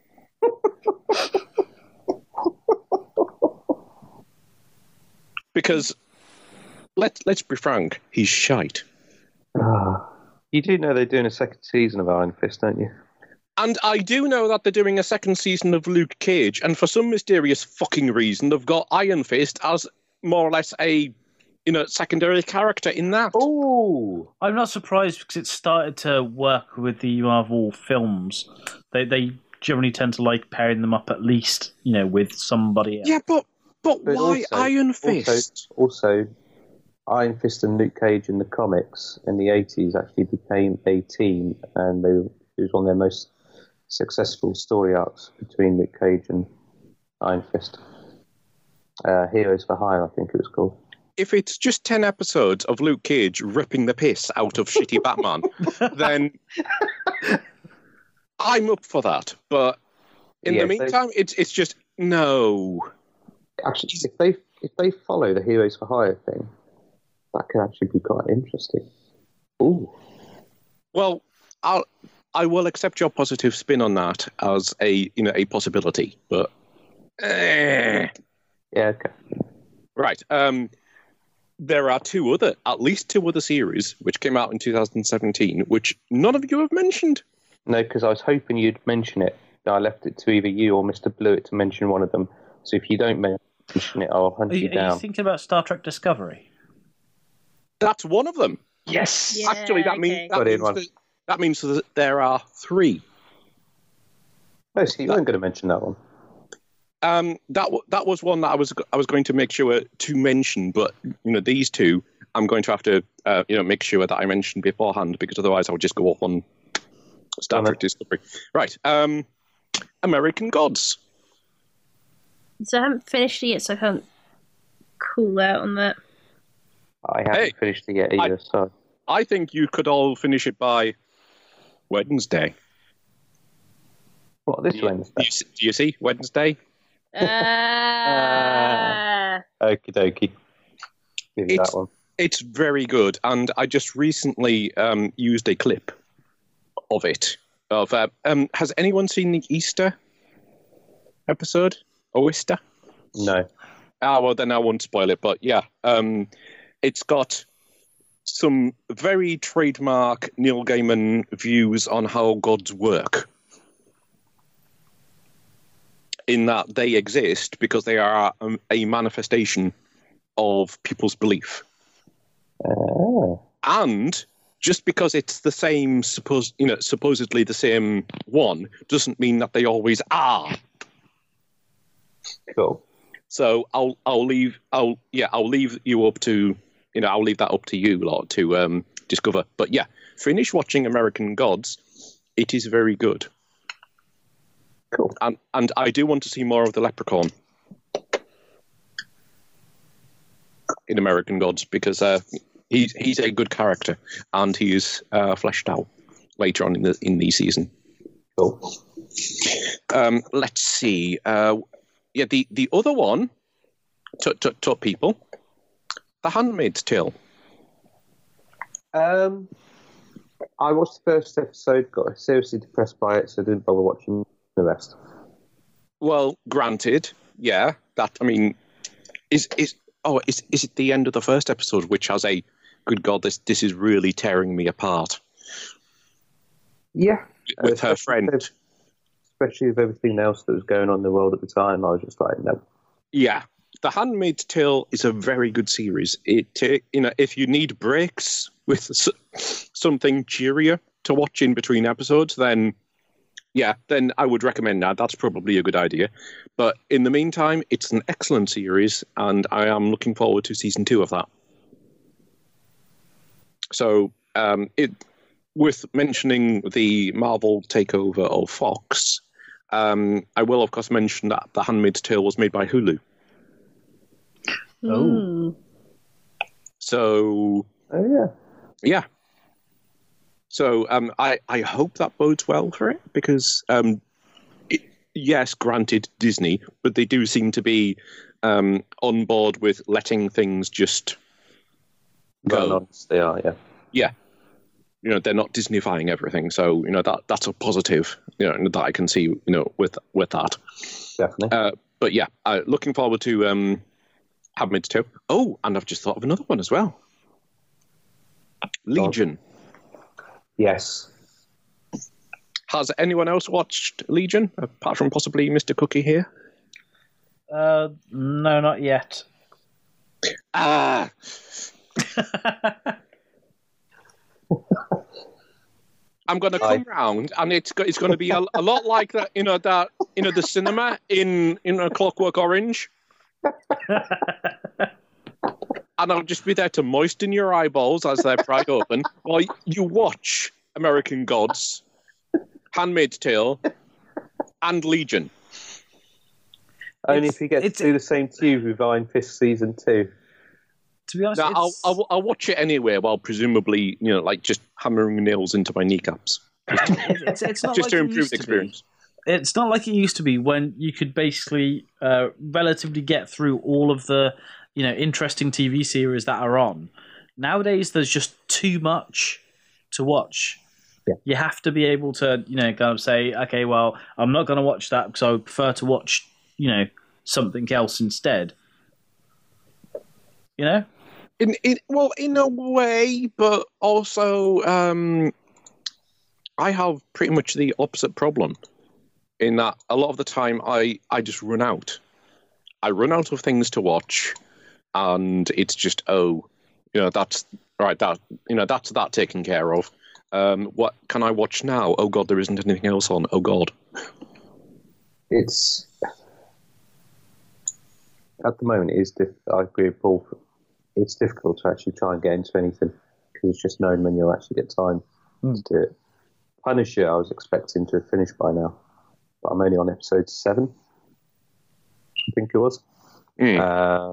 Because let's be frank, he's shite. You do know they're doing a second season of Iron Fist, don't you? And I do know that they're doing a second season of Luke Cage, and for some mysterious fucking reason, they've got Iron Fist as more or less a, you know, secondary character in that. Oh, I'm not surprised because it started to work with the Marvel films. They generally tend to like pairing them up at least, you know, with somebody else. Yeah, but why also, Iron Fist? Also, Iron Fist and Luke Cage in the comics in the 80s actually became a team, and it was one of their most successful story arcs between Luke Cage and Iron Fist. Heroes for Hire, I think it was called. If it's just 10 episodes of Luke Cage ripping the piss out of shitty Batman, then I'm up for that. But in the meantime, it's just no. Actually, if they follow the Heroes for Hire thing, that could actually be quite interesting. Ooh. Well, I will accept your positive spin on that as a possibility, but yeah, okay. Right. There are at least two other series which came out in 2017, which none of you have mentioned. No, because I was hoping you'd mention it. I left it to either you or Mr. Blewett to mention one of them. So if you don't mention it, I'll hunt you down. Are you thinking about Star Trek Discovery? That's one of them. Yes. Yeah, Actually, that means that there are three. No, so you weren't going to mention that one. That was one that I was going to make sure to mention, but you know, these two I'm going to have to make sure that I mention beforehand, because otherwise I would just go off on Star Trek Discovery. Right. American Gods. So I haven't finished it yet, so I can't call out on that. I haven't finished it yet either, so I think you could all finish it by Wednesday. What, this Wednesday? Do you see Wednesday? Okie dokie. Give you that one. It's very good, and I just recently used a clip of it. Has anyone seen the Easter episode? Oista? No. Well, then I won't spoil it, but yeah. It's got some very trademark Neil Gaiman views on how gods work. In that they exist because they are a manifestation of people's belief. Oh. And just because it's the same, supposedly the same one, doesn't mean that they always are. Cool. So I'll leave you up to, I'll leave that up to you lot to discover. But yeah, finish watching American Gods. It is very good. Cool. And I do want to see more of the Leprechaun in American Gods, because he's a good character and he is fleshed out later on in the season. Cool. Let's see. The other one to people, The Handmaid's Tale. I watched the first episode, got seriously depressed by it, so I didn't bother watching the rest. Well, granted, yeah. That, I mean, is it the end of the first episode which has a good God, this is really tearing me apart? Yeah, with her friend, especially with everything else that was going on in the world at the time. I was just like, no. Yeah, The Handmaid's Tale is a very good series. If you need breaks with something cheerier to watch in between episodes, then yeah, then I would recommend that. That's probably a good idea. But in the meantime, it's an excellent series, and I am looking forward to season 2 of that. So, with mentioning the Marvel takeover of Fox, I will, of course, mention that The Handmaid's Tale was made by Hulu. Oh. So... Oh, yeah. Yeah. So I hope that bodes well for it, because, yes, granted, Disney, but they do seem to be on board with letting things just go. They are, yeah. Yeah. You know, they're not Disneyfying everything, so, you know, that's a positive, you know, that I can see, you know, with that. Definitely. But yeah, looking forward to Handmaid's Tale. Oh, and I've just thought of another one as well. Legion. Yes. Has anyone else watched Legion, apart from possibly Mr. Cookie here? No, not yet. Ah! I'm going to come round, and it's going to be a lot like that, the cinema in A Clockwork Orange. And I'll just be there to moisten your eyeballs as they're pried open while you watch American Gods, Handmaid's Tale, and Legion. Only if you get to do the same tube with Iron Fist Season 2. To be honest, now, I'll watch it anyway while presumably, just hammering nails into my kneecaps. It's not just like to improve the experience. It's not like it used to be when you could basically relatively get through all of the interesting TV series that are on. Nowadays, there's just too much to watch. Yeah. You have to be able to, kind of say, okay, well, I'm not going to watch that because I would prefer to watch, something else instead. In a way, but also I have pretty much the opposite problem in that a lot of the time I just run out. I run out of things to watch, and it's just that's right. That's that taken care of. What can I watch now? Oh God, there isn't anything else on. Oh God. It's at the moment it is I agree with Paul. It's difficult to actually try and get into anything because it's just known when you'll actually get time to do it. Punisher, I was expecting to have finished by now, but I'm only on episode 7. I think it was. I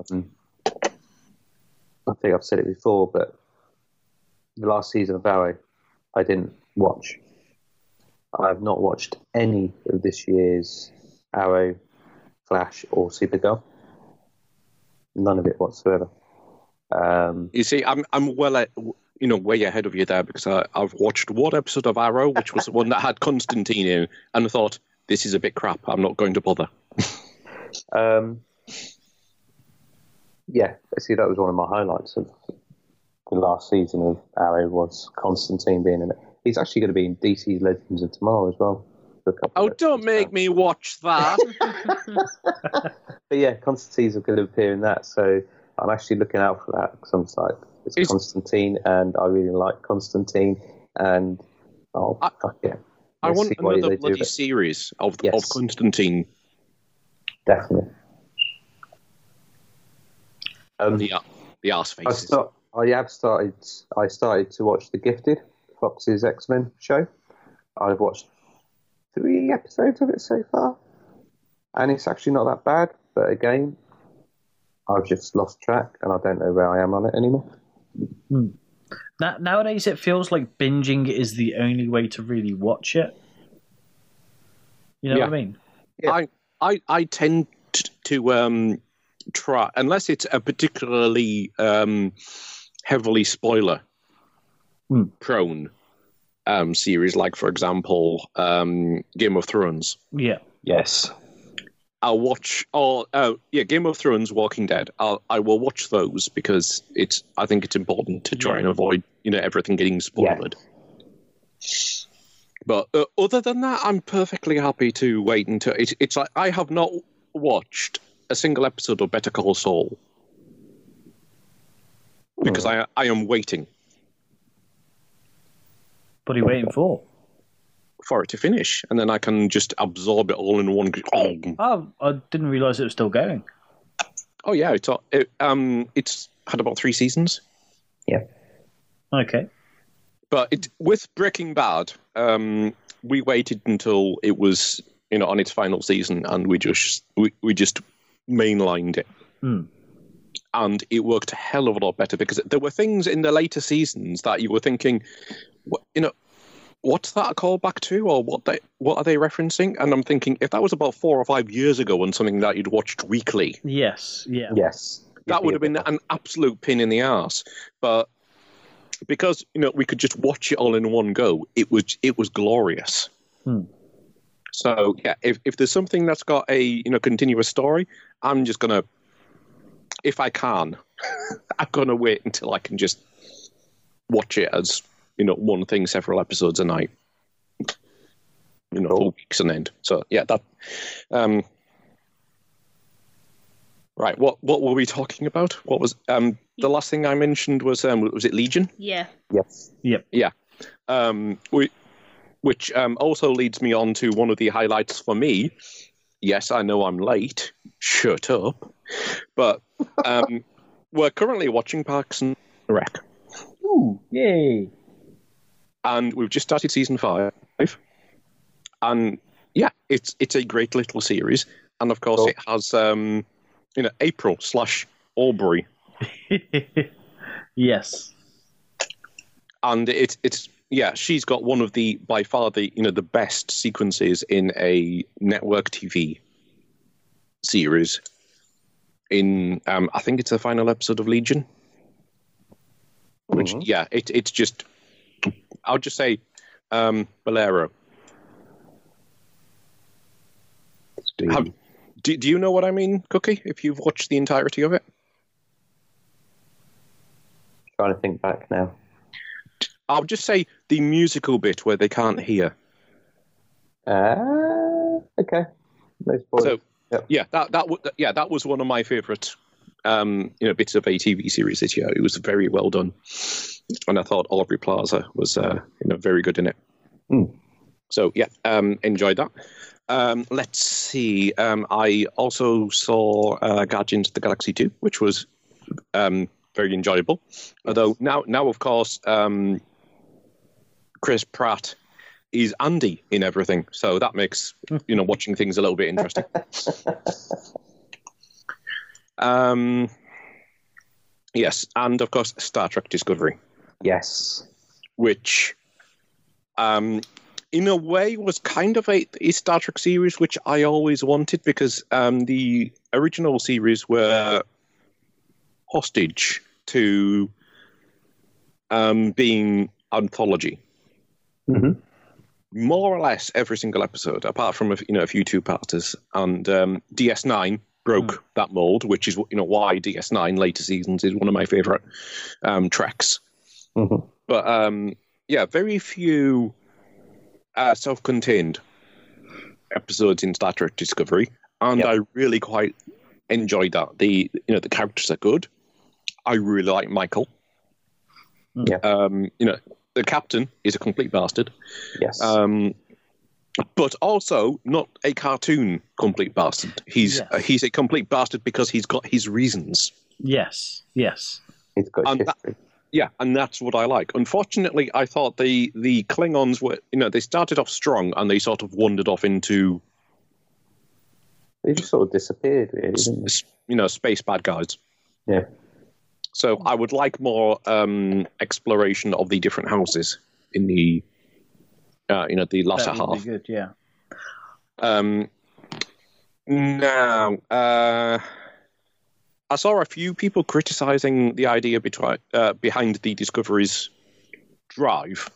think I've said it before, but the last season of Arrow, I didn't watch. I have not watched any of this year's Arrow, Flash, or Supergirl. None of it whatsoever. You see, I'm way ahead of you there because I've watched one episode of Arrow, which was the one that had Constantine in, and I thought this is a bit crap. I'm not going to bother. Yeah, see, that was one of my highlights of the last season of Arrow was Constantine being in it. He's actually going to be in DC's Legends of Tomorrow as well. Don't make me watch that. But yeah, Constantine's going to appear in that, so I'm actually looking out for that because I'm just like, it's Constantine, and I really like Constantine, and fuck yeah. I want another bloody series of Constantine. Definitely. The arse faces. I started to watch The Gifted, Fox's X-Men show. I've watched 3 episodes of it so far, and it's actually not that bad, but again, I've just lost track, and I don't know where I am on it anymore. Nowadays, it feels like binging is the only way to really watch it. You know what I mean? Yeah. I tend to try, unless it's a particularly heavily spoiler prone series, like for example Game of Thrones. Yeah. Yes. I'll watch Game of Thrones, Walking Dead. I will watch those because I think it's important to try and avoid everything getting spoiled. Yeah. But other than that, I'm perfectly happy to wait until it's like I have not watched a single episode of Better Call Saul because I am waiting. What are you waiting for? for it to finish, and then I can just absorb it all in one. Oh, I didn't realise it was still going. Oh yeah, it's had about 3 seasons. Yeah. Okay. But with Breaking Bad, we waited until it was on its final season, and we just mainlined it. And it worked a hell of a lot better because there were things in the later seasons that you were thinking, what's that a callback to, or what are they referencing? And I'm thinking, if that was about 4 or 5 years ago and something that you'd watched weekly, yes, that would have been an absolute pain in the ass. But because we could just watch it all in one go, it was glorious. So yeah, if there's something that's got a continuous story, I'm just gonna, if I can, I'm gonna wait until I can just watch it as one thing, several episodes a night, for weeks on end. So yeah, that. Right, what were we talking about? What was the last thing I mentioned was it Legion? Yeah. Yes. Yep. Yeah. Which also leads me on to one of the highlights for me. Yes, I know I'm late. Shut up. But we're currently watching Parks and Rec. Ooh, yay. And we've just started season 5. And yeah, it's a great little series. And of course it has April/Aubrey. Yes. And it's she's got one of the, by far, the best sequences in a network TV series. In I think it's the final episode of Legion. Which it's just, I'll just say Bolero. Do you know what I mean, Cookie? If you've watched the entirety of it, trying to think back now. I'll just say the musical bit where they can't hear. Okay. No spoilers. So that was one of my favourite bits of a TV series this year. It was very well done, and I thought Aubrey Plaza was very good in it. So yeah, enjoyed that. Let's see. I also saw Guardians of the Galaxy 2, which was very enjoyable. Although now of course, Chris Pratt is Andy in everything, so that makes watching things a little bit interesting. Yes, and of course Star Trek Discovery. Yes, which in a way was kind of a Star Trek series which I always wanted, because the original series were hostage to being anthology. More or less every single episode, apart from a few two-parters, and DS9 broke that mold, which is why DS9 later seasons is one of my favorite treks. But very few self-contained episodes in Star Trek Discovery, and I really quite enjoyed that. The characters are good. I really like Michael. The captain is a complete bastard. Yes. But also not a cartoon complete bastard. He's a complete bastard because he's got his reasons. Yes. He's got history. And that's what I like. Unfortunately, I thought the Klingons were, they started off strong and they sort of wandered off into... They just sort of disappeared, really, didn't they? Space bad guys. Yeah. So I would like more exploration of the different houses in the, the latter half. That would be good, yeah. Now, I saw a few people criticizing the idea behind the Discovery's drive.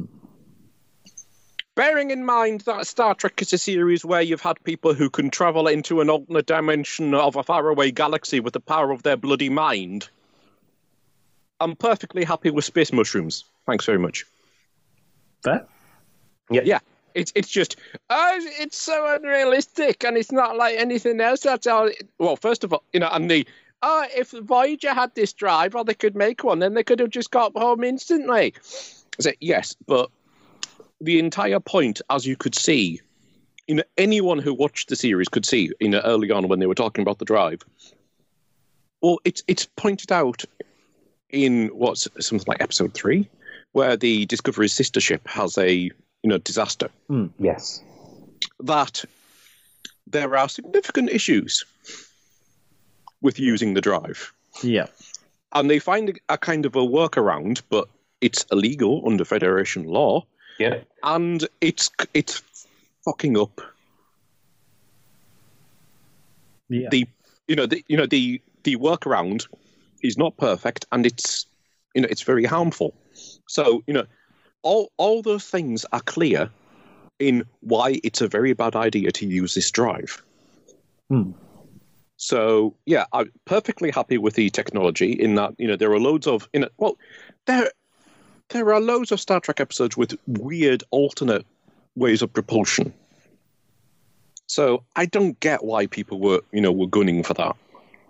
Bearing in mind that Star Trek is a series where you've had people who can travel into an alternate dimension of a faraway galaxy with the power of their bloody mind, I'm perfectly happy with space mushrooms. Thanks very much. Fair? Yeah. It's just, it's so unrealistic, and it's not like anything else. That's all. Well, first of all, and if Voyager had this drive, or they could make one, then they could have just got home instantly. I said, yes, but the entire point, as you could see, anyone who watched the series could see, early on when they were talking about the drive. Well, it's pointed out in what's something like episode 3, where the Discovery's sister ship has a disaster. Yes. That there are significant issues with using the drive. Yeah. And they find a kind of a workaround, but it's illegal under Federation law. Yeah. And it's fucking up. Yeah. The workaround is not perfect, and it's very harmful. So, all those things are clear in why it's a very bad idea to use this drive. So, yeah, I'm perfectly happy with the technology in that, there are loads of, there are loads of Star Trek episodes with weird alternate ways of propulsion. So I don't get why people were gunning for that.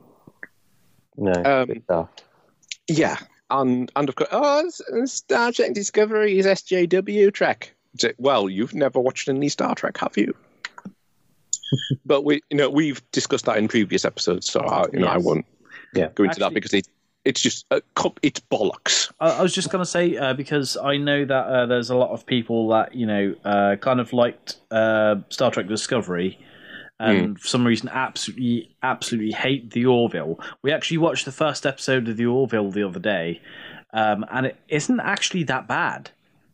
No, yeah, and of course, Star Trek Discovery is SJW Trek. Well, you've never watched any Star Trek, have you? But we've discussed that in previous episodes, so I won't go into that because it's just it's bollocks. I was just going to say because I know that there's a lot of people that kind of liked Star Trek Discovery, and for some reason absolutely hate the Orville. We actually watched the first episode of the Orville the other day, and it isn't actually that bad.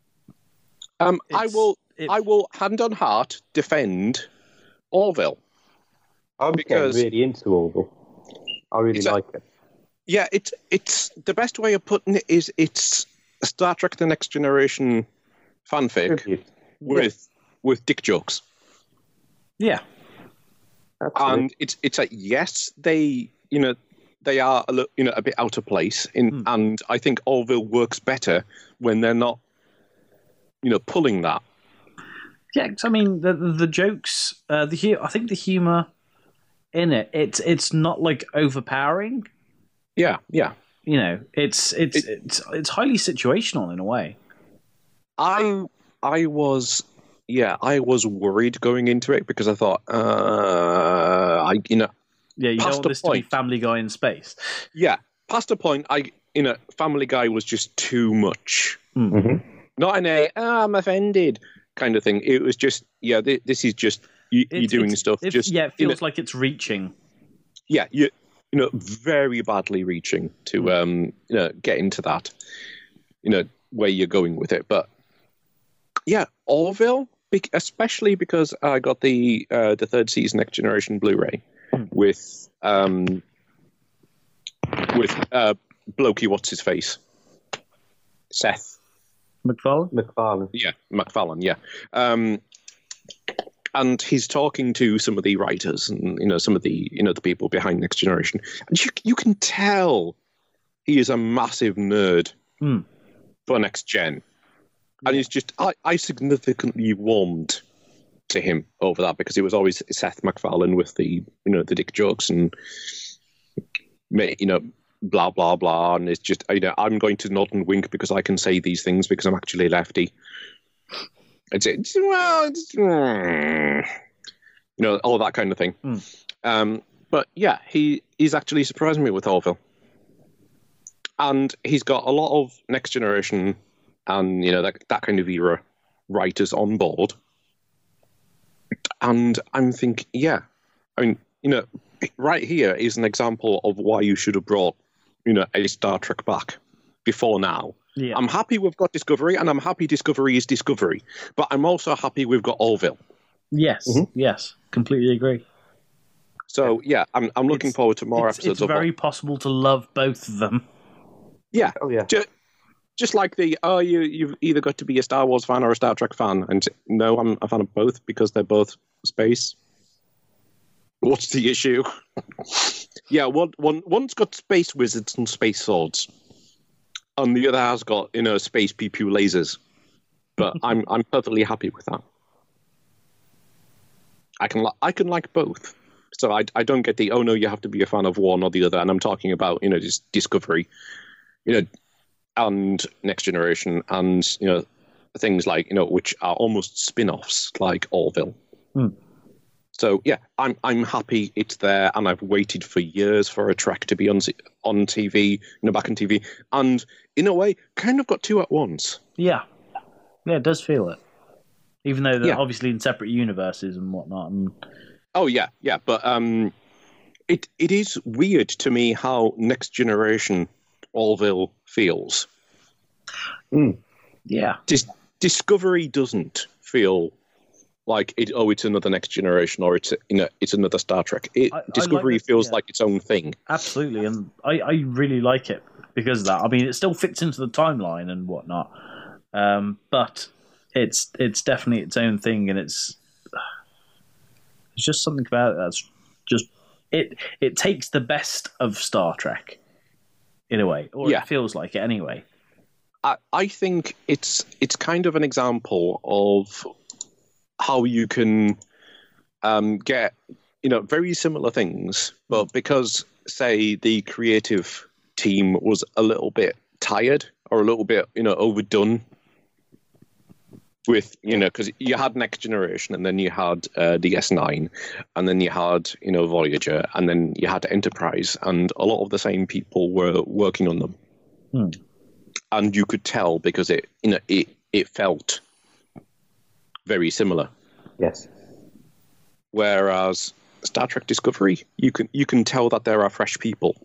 I will hand on heart defend Orville. I'm really into Orville. I really like it. Yeah, it's the best way of putting it is it's Star Trek: The Next Generation fanfic with dick jokes. Yeah, absolutely. And it's like, yes, they are a bit out of place and I think Orville works better when they're not pulling that. Yeah, because I mean the jokes, I think the humor in it's not like overpowering. Yeah. It's highly situational in a way. I was worried going into it because I thought you don't want this to be Family Guy in space. Yeah, past a point, Family Guy was just too much. Mm-hmm. Not in I'm offended kind of thing. It was just this is just you're doing stuff. It feels like it's reaching. Yeah, very badly reaching to get into that where you're going with it. But yeah, Orville, especially because I got the third season Next Generation Blu-ray with blokey, what's his face, Seth MacFarlane. Yeah, MacFarlane. Yeah. And he's talking to some of the writers and some of the the people behind Next Generation, and you can tell he is a massive nerd for Next Gen, and it's just I significantly warmed to him over that because it was always Seth MacFarlane with the the dick jokes and blah blah blah, and it's just I'm going to nod and wink because I can say these things because I'm actually lefty. It's all that kind of thing. But yeah, he's actually surprised me with Orville, and he's got a lot of Next Generation and that kind of era writers on board. And I'm thinking, right here is an example of why you should have brought a Star Trek back before now. Yeah. I'm happy we've got Discovery, and I'm happy Discovery is Discovery, but I'm also happy we've got Orville. Yes, yes, completely agree. So yeah, I'm looking forward to more episodes. It's very possible to love both of them. Yeah, oh yeah. Just like you've either got to be a Star Wars fan or a Star Trek fan, and no, I'm a fan of both because they're both space. What's the issue? Yeah, one's got space wizards and space swords. And the other has got, space pew lasers. But I'm perfectly happy with that. I can like both. So I don't get the, no, you have to be a fan of one or the other. And I'm talking about, just Discovery, and Next Generation and, things like, which are almost spin-offs, like Orville. So yeah, I'm happy it's there, and I've waited for years for a Trek to be on TV, back on TV, and in a way, kind of got two at once. Yeah, it does feel it, even though they're obviously in separate universes and whatnot. Oh yeah, but it is weird to me how Next Generation Orville feels. Yeah, Discovery doesn't feel like it's another Next Generation, or it's another Star Trek. Discovery feels like its own thing. Absolutely, and I really like it because of that. I mean, it still fits into the timeline and whatnot, but it's definitely its own thing, and it's just something about it that's just it takes the best of Star Trek in a way, or it feels like it anyway. I think it's kind of an example of how you can get very similar things, but because, say, the creative team was a little bit tired or a little bit overdone with because you had Next Generation, and then you had DS9, and then you had Voyager, and then you had Enterprise, and a lot of the same people were working on them, and you could tell because it felt very similar. Yes. Whereas Star Trek Discovery, you can tell that there are fresh people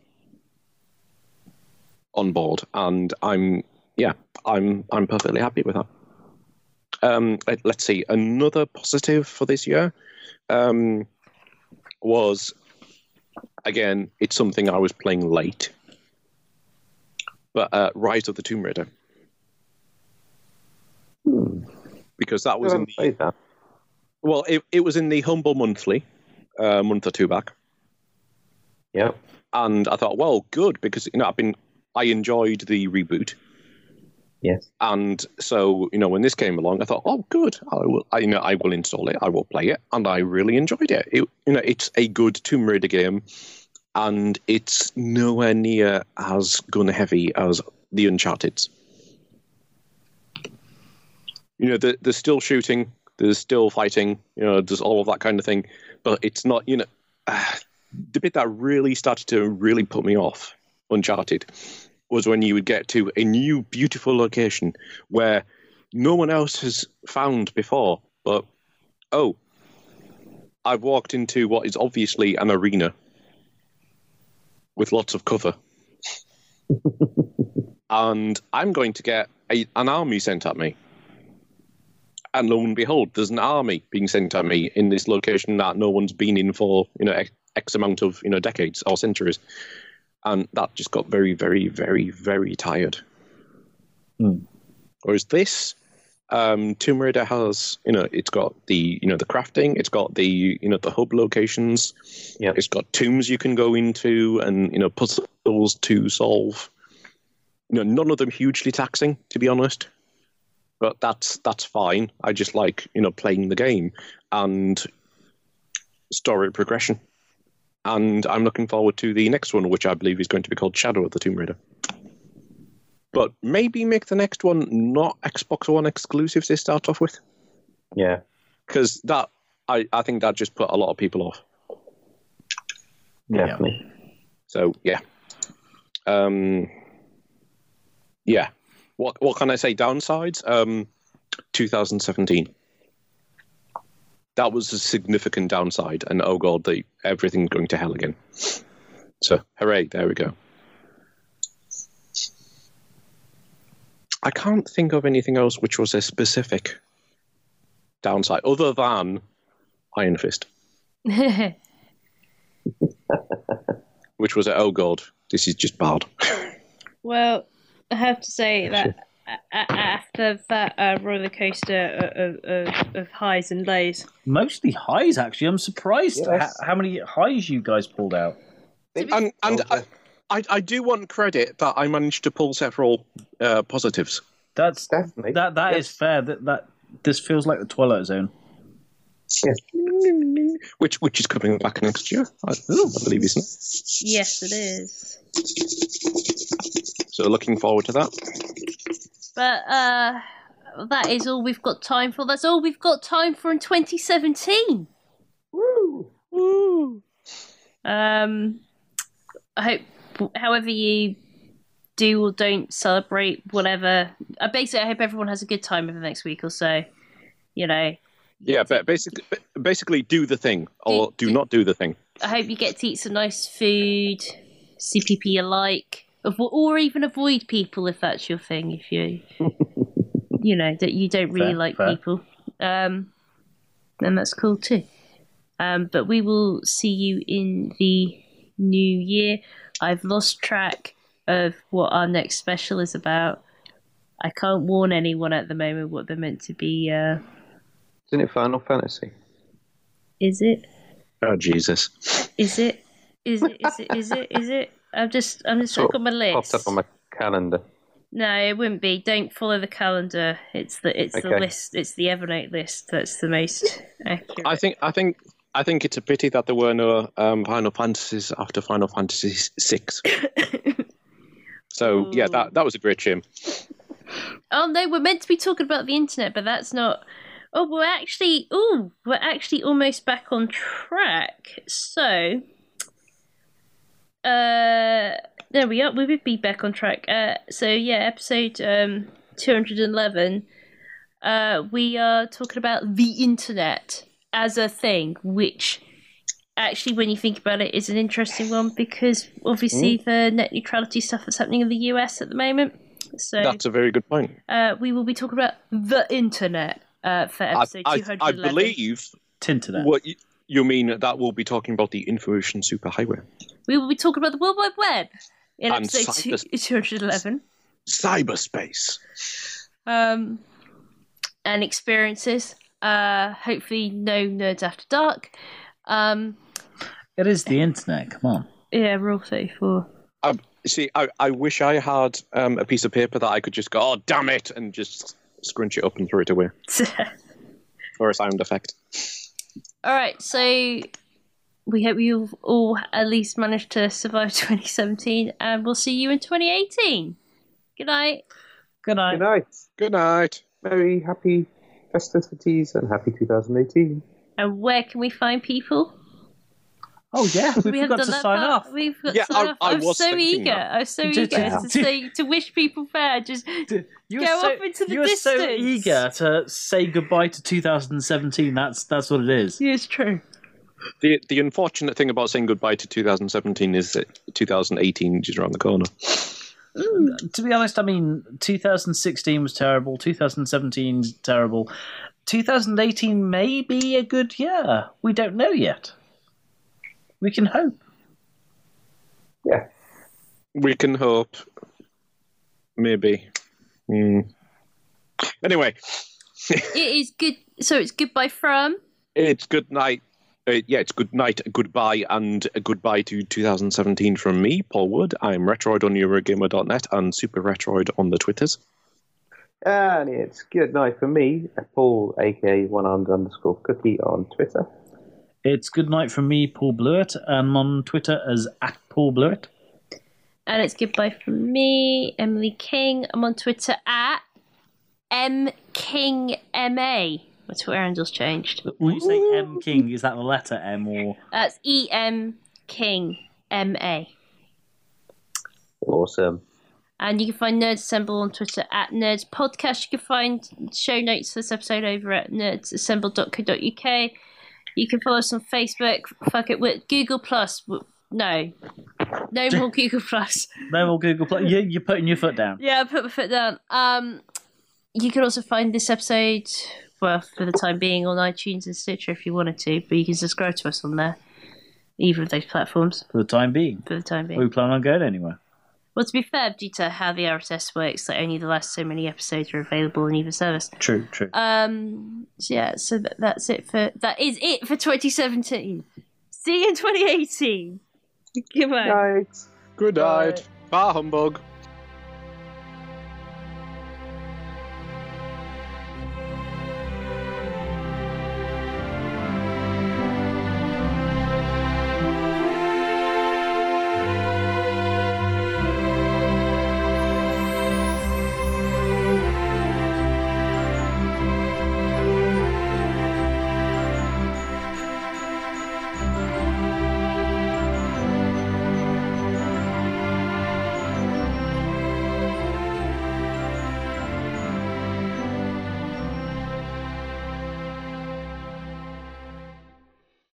on board, and I'm perfectly happy with that. Let's see, another positive for this year was, again, it's something I was playing late, but Rise of the Tomb Raider, because that was Well, it was in the Humble Monthly, a month or two back. Yeah. And I thought, well, good, because I enjoyed the reboot. Yes. And so, when this came along, I thought, oh, good, I will install it, I will play it, and I really enjoyed it. It's a good Tomb Raider game, and it's nowhere near as gun-heavy as the Uncharted. There's still shooting. There's still fighting, there's all of that kind of thing, but it's not, the bit that really started to really put me off Uncharted was when you would get to a new, beautiful location where no one else has found before, but, I've walked into what is obviously an arena with lots of cover, and I'm going to get an army sent at me. And lo and behold, there's an army being sent at me in this location that no one's been in for, X amount of, decades or centuries. And that just got very, very, very, very tired. Whereas this, Tomb Raider has, it's got the, the crafting, it's got the, the hub locations. Yeah. It's got tombs you can go into and, puzzles to solve. None of them hugely taxing, to be honest. But that's fine. I just like, playing the game and story progression. And I'm looking forward to the next one, which I believe is going to be called Shadow of the Tomb Raider. But maybe make the next one not Xbox One exclusive to start off with. Yeah. Because I think that just put a lot of people off. Definitely. So, yeah. Yeah. What can I say? Downsides? 2017. That was a significant downside, and oh god, everything's going to hell again. So, hooray, there we go. I can't think of anything else which was a specific downside, other than Iron Fist. Which was, oh god, this is just bad. Well, I have to say that after that roller coaster of highs and lows. Mostly highs, actually. I'm surprised how many highs you guys pulled out. And I do want credit that I managed to pull several positives. That's definitely that is fair. That this feels like the Twilight Zone. Yes. Which is coming back next year, I believe, isn't it? Yes, it is. So looking forward to that. But that is all we've got time for. That's all we've got time for in 2017. Woo! Woo! I hope, however you do or don't celebrate whatever. Basically, I hope everyone has a good time over the next week or so. You know. Yeah, but basically, do the thing or do not do the thing. I hope you get to eat some nice food, see people you like, or even avoid people if that's your thing. If you, you know, that you don't really like people, then that's cool too. But we will see you in the new year. I've lost track of what our next special is about. I can't warn anyone at the moment what they're meant to be. Isn't it Final Fantasy? Is it? Oh Jesus! Is it? Is it? I'm just looking on my list. Popped up on my calendar. No, it wouldn't be. Don't follow the calendar. It's the list. It's the Evernote list. That's the most accurate. I think it's a pity that there were no Final Fantasies after Final Fantasy VI. So yeah, that was a great shame. Oh no, we're meant to be talking about the internet, but that's not. Oh, we're actually almost back on track. So, there we are. We would be back on track. So yeah, episode 211. We are talking about the internet as a thing, which actually, when you think about it, is an interesting one because obviously the net neutrality stuff that's happening in the US at the moment. So that's a very good point. We will be talking about the internet for episode 211. I believe Tinternet. What you mean that we'll be talking about the information superhighway. We will be talking about the World Wide Web in And episode 211. Cyberspace. And experiences. Hopefully no Nerds After Dark. It is the internet, come on. Yeah, Rule 34. See, I wish I had a piece of paper that I could just go, oh, damn it, and just scrunch it up and throw it away. For a sound effect. All right, so we hope you've all at least managed to survive 2017, and we'll see you in 2018. Good night. Good night. Good night. Good night. Very happy festivities and happy 2018. And where can we find people? Oh yeah, we forgot to sign off. We forgot to sign off. I was so eager. I was so eager to wish people fair. Just go off into the distance. You were so eager to say goodbye to 2017. That's what it is. Yeah, it's true. The unfortunate thing about saying goodbye to 2017 is that 2018 is around the corner. To be honest, I mean, 2016 was terrible. 2017 is terrible. 2018 may be a good year. We don't know yet. We can hope. Yeah. We can hope. Maybe. Anyway. It is good. So it's goodbye from? It's good night. It's good night, goodbye, and a goodbye to 2017 from me, Paul Wood. I'm Retroid on Eurogamer.net and Super Retroid on the Twitters. And it's good night from me, Paul, aka @1_cookie on Twitter. It's good night from me, Paul Blewett. I'm on Twitter as @PaulBlewett. And it's goodbye from me, Emily King. I'm on Twitter @MKingMA. My Twitter handle's changed. When you say M King, is that the letter M or? That's EM King MA. Awesome. And you can find Nerds Assemble on Twitter @Nerds Podcast. You can find show notes for this episode over at nerdsassemble.co.uk. You can follow us on Facebook. Fuck it, with Google Plus. No more Google Plus. No more Google Plus. You're putting your foot down. Yeah, I put my foot down. You can also find this episode, well, for the time being, on iTunes and Stitcher if you wanted to, but you can subscribe to us on there, either of those platforms. For the time being. For the time being. We plan on going anywhere. Well, to be fair, due to how the RSS works, like only the last so many episodes are available in either service. True. So that is it for 2017. See you in 2018. Goodbye. Night. Good night. Bye, humbug.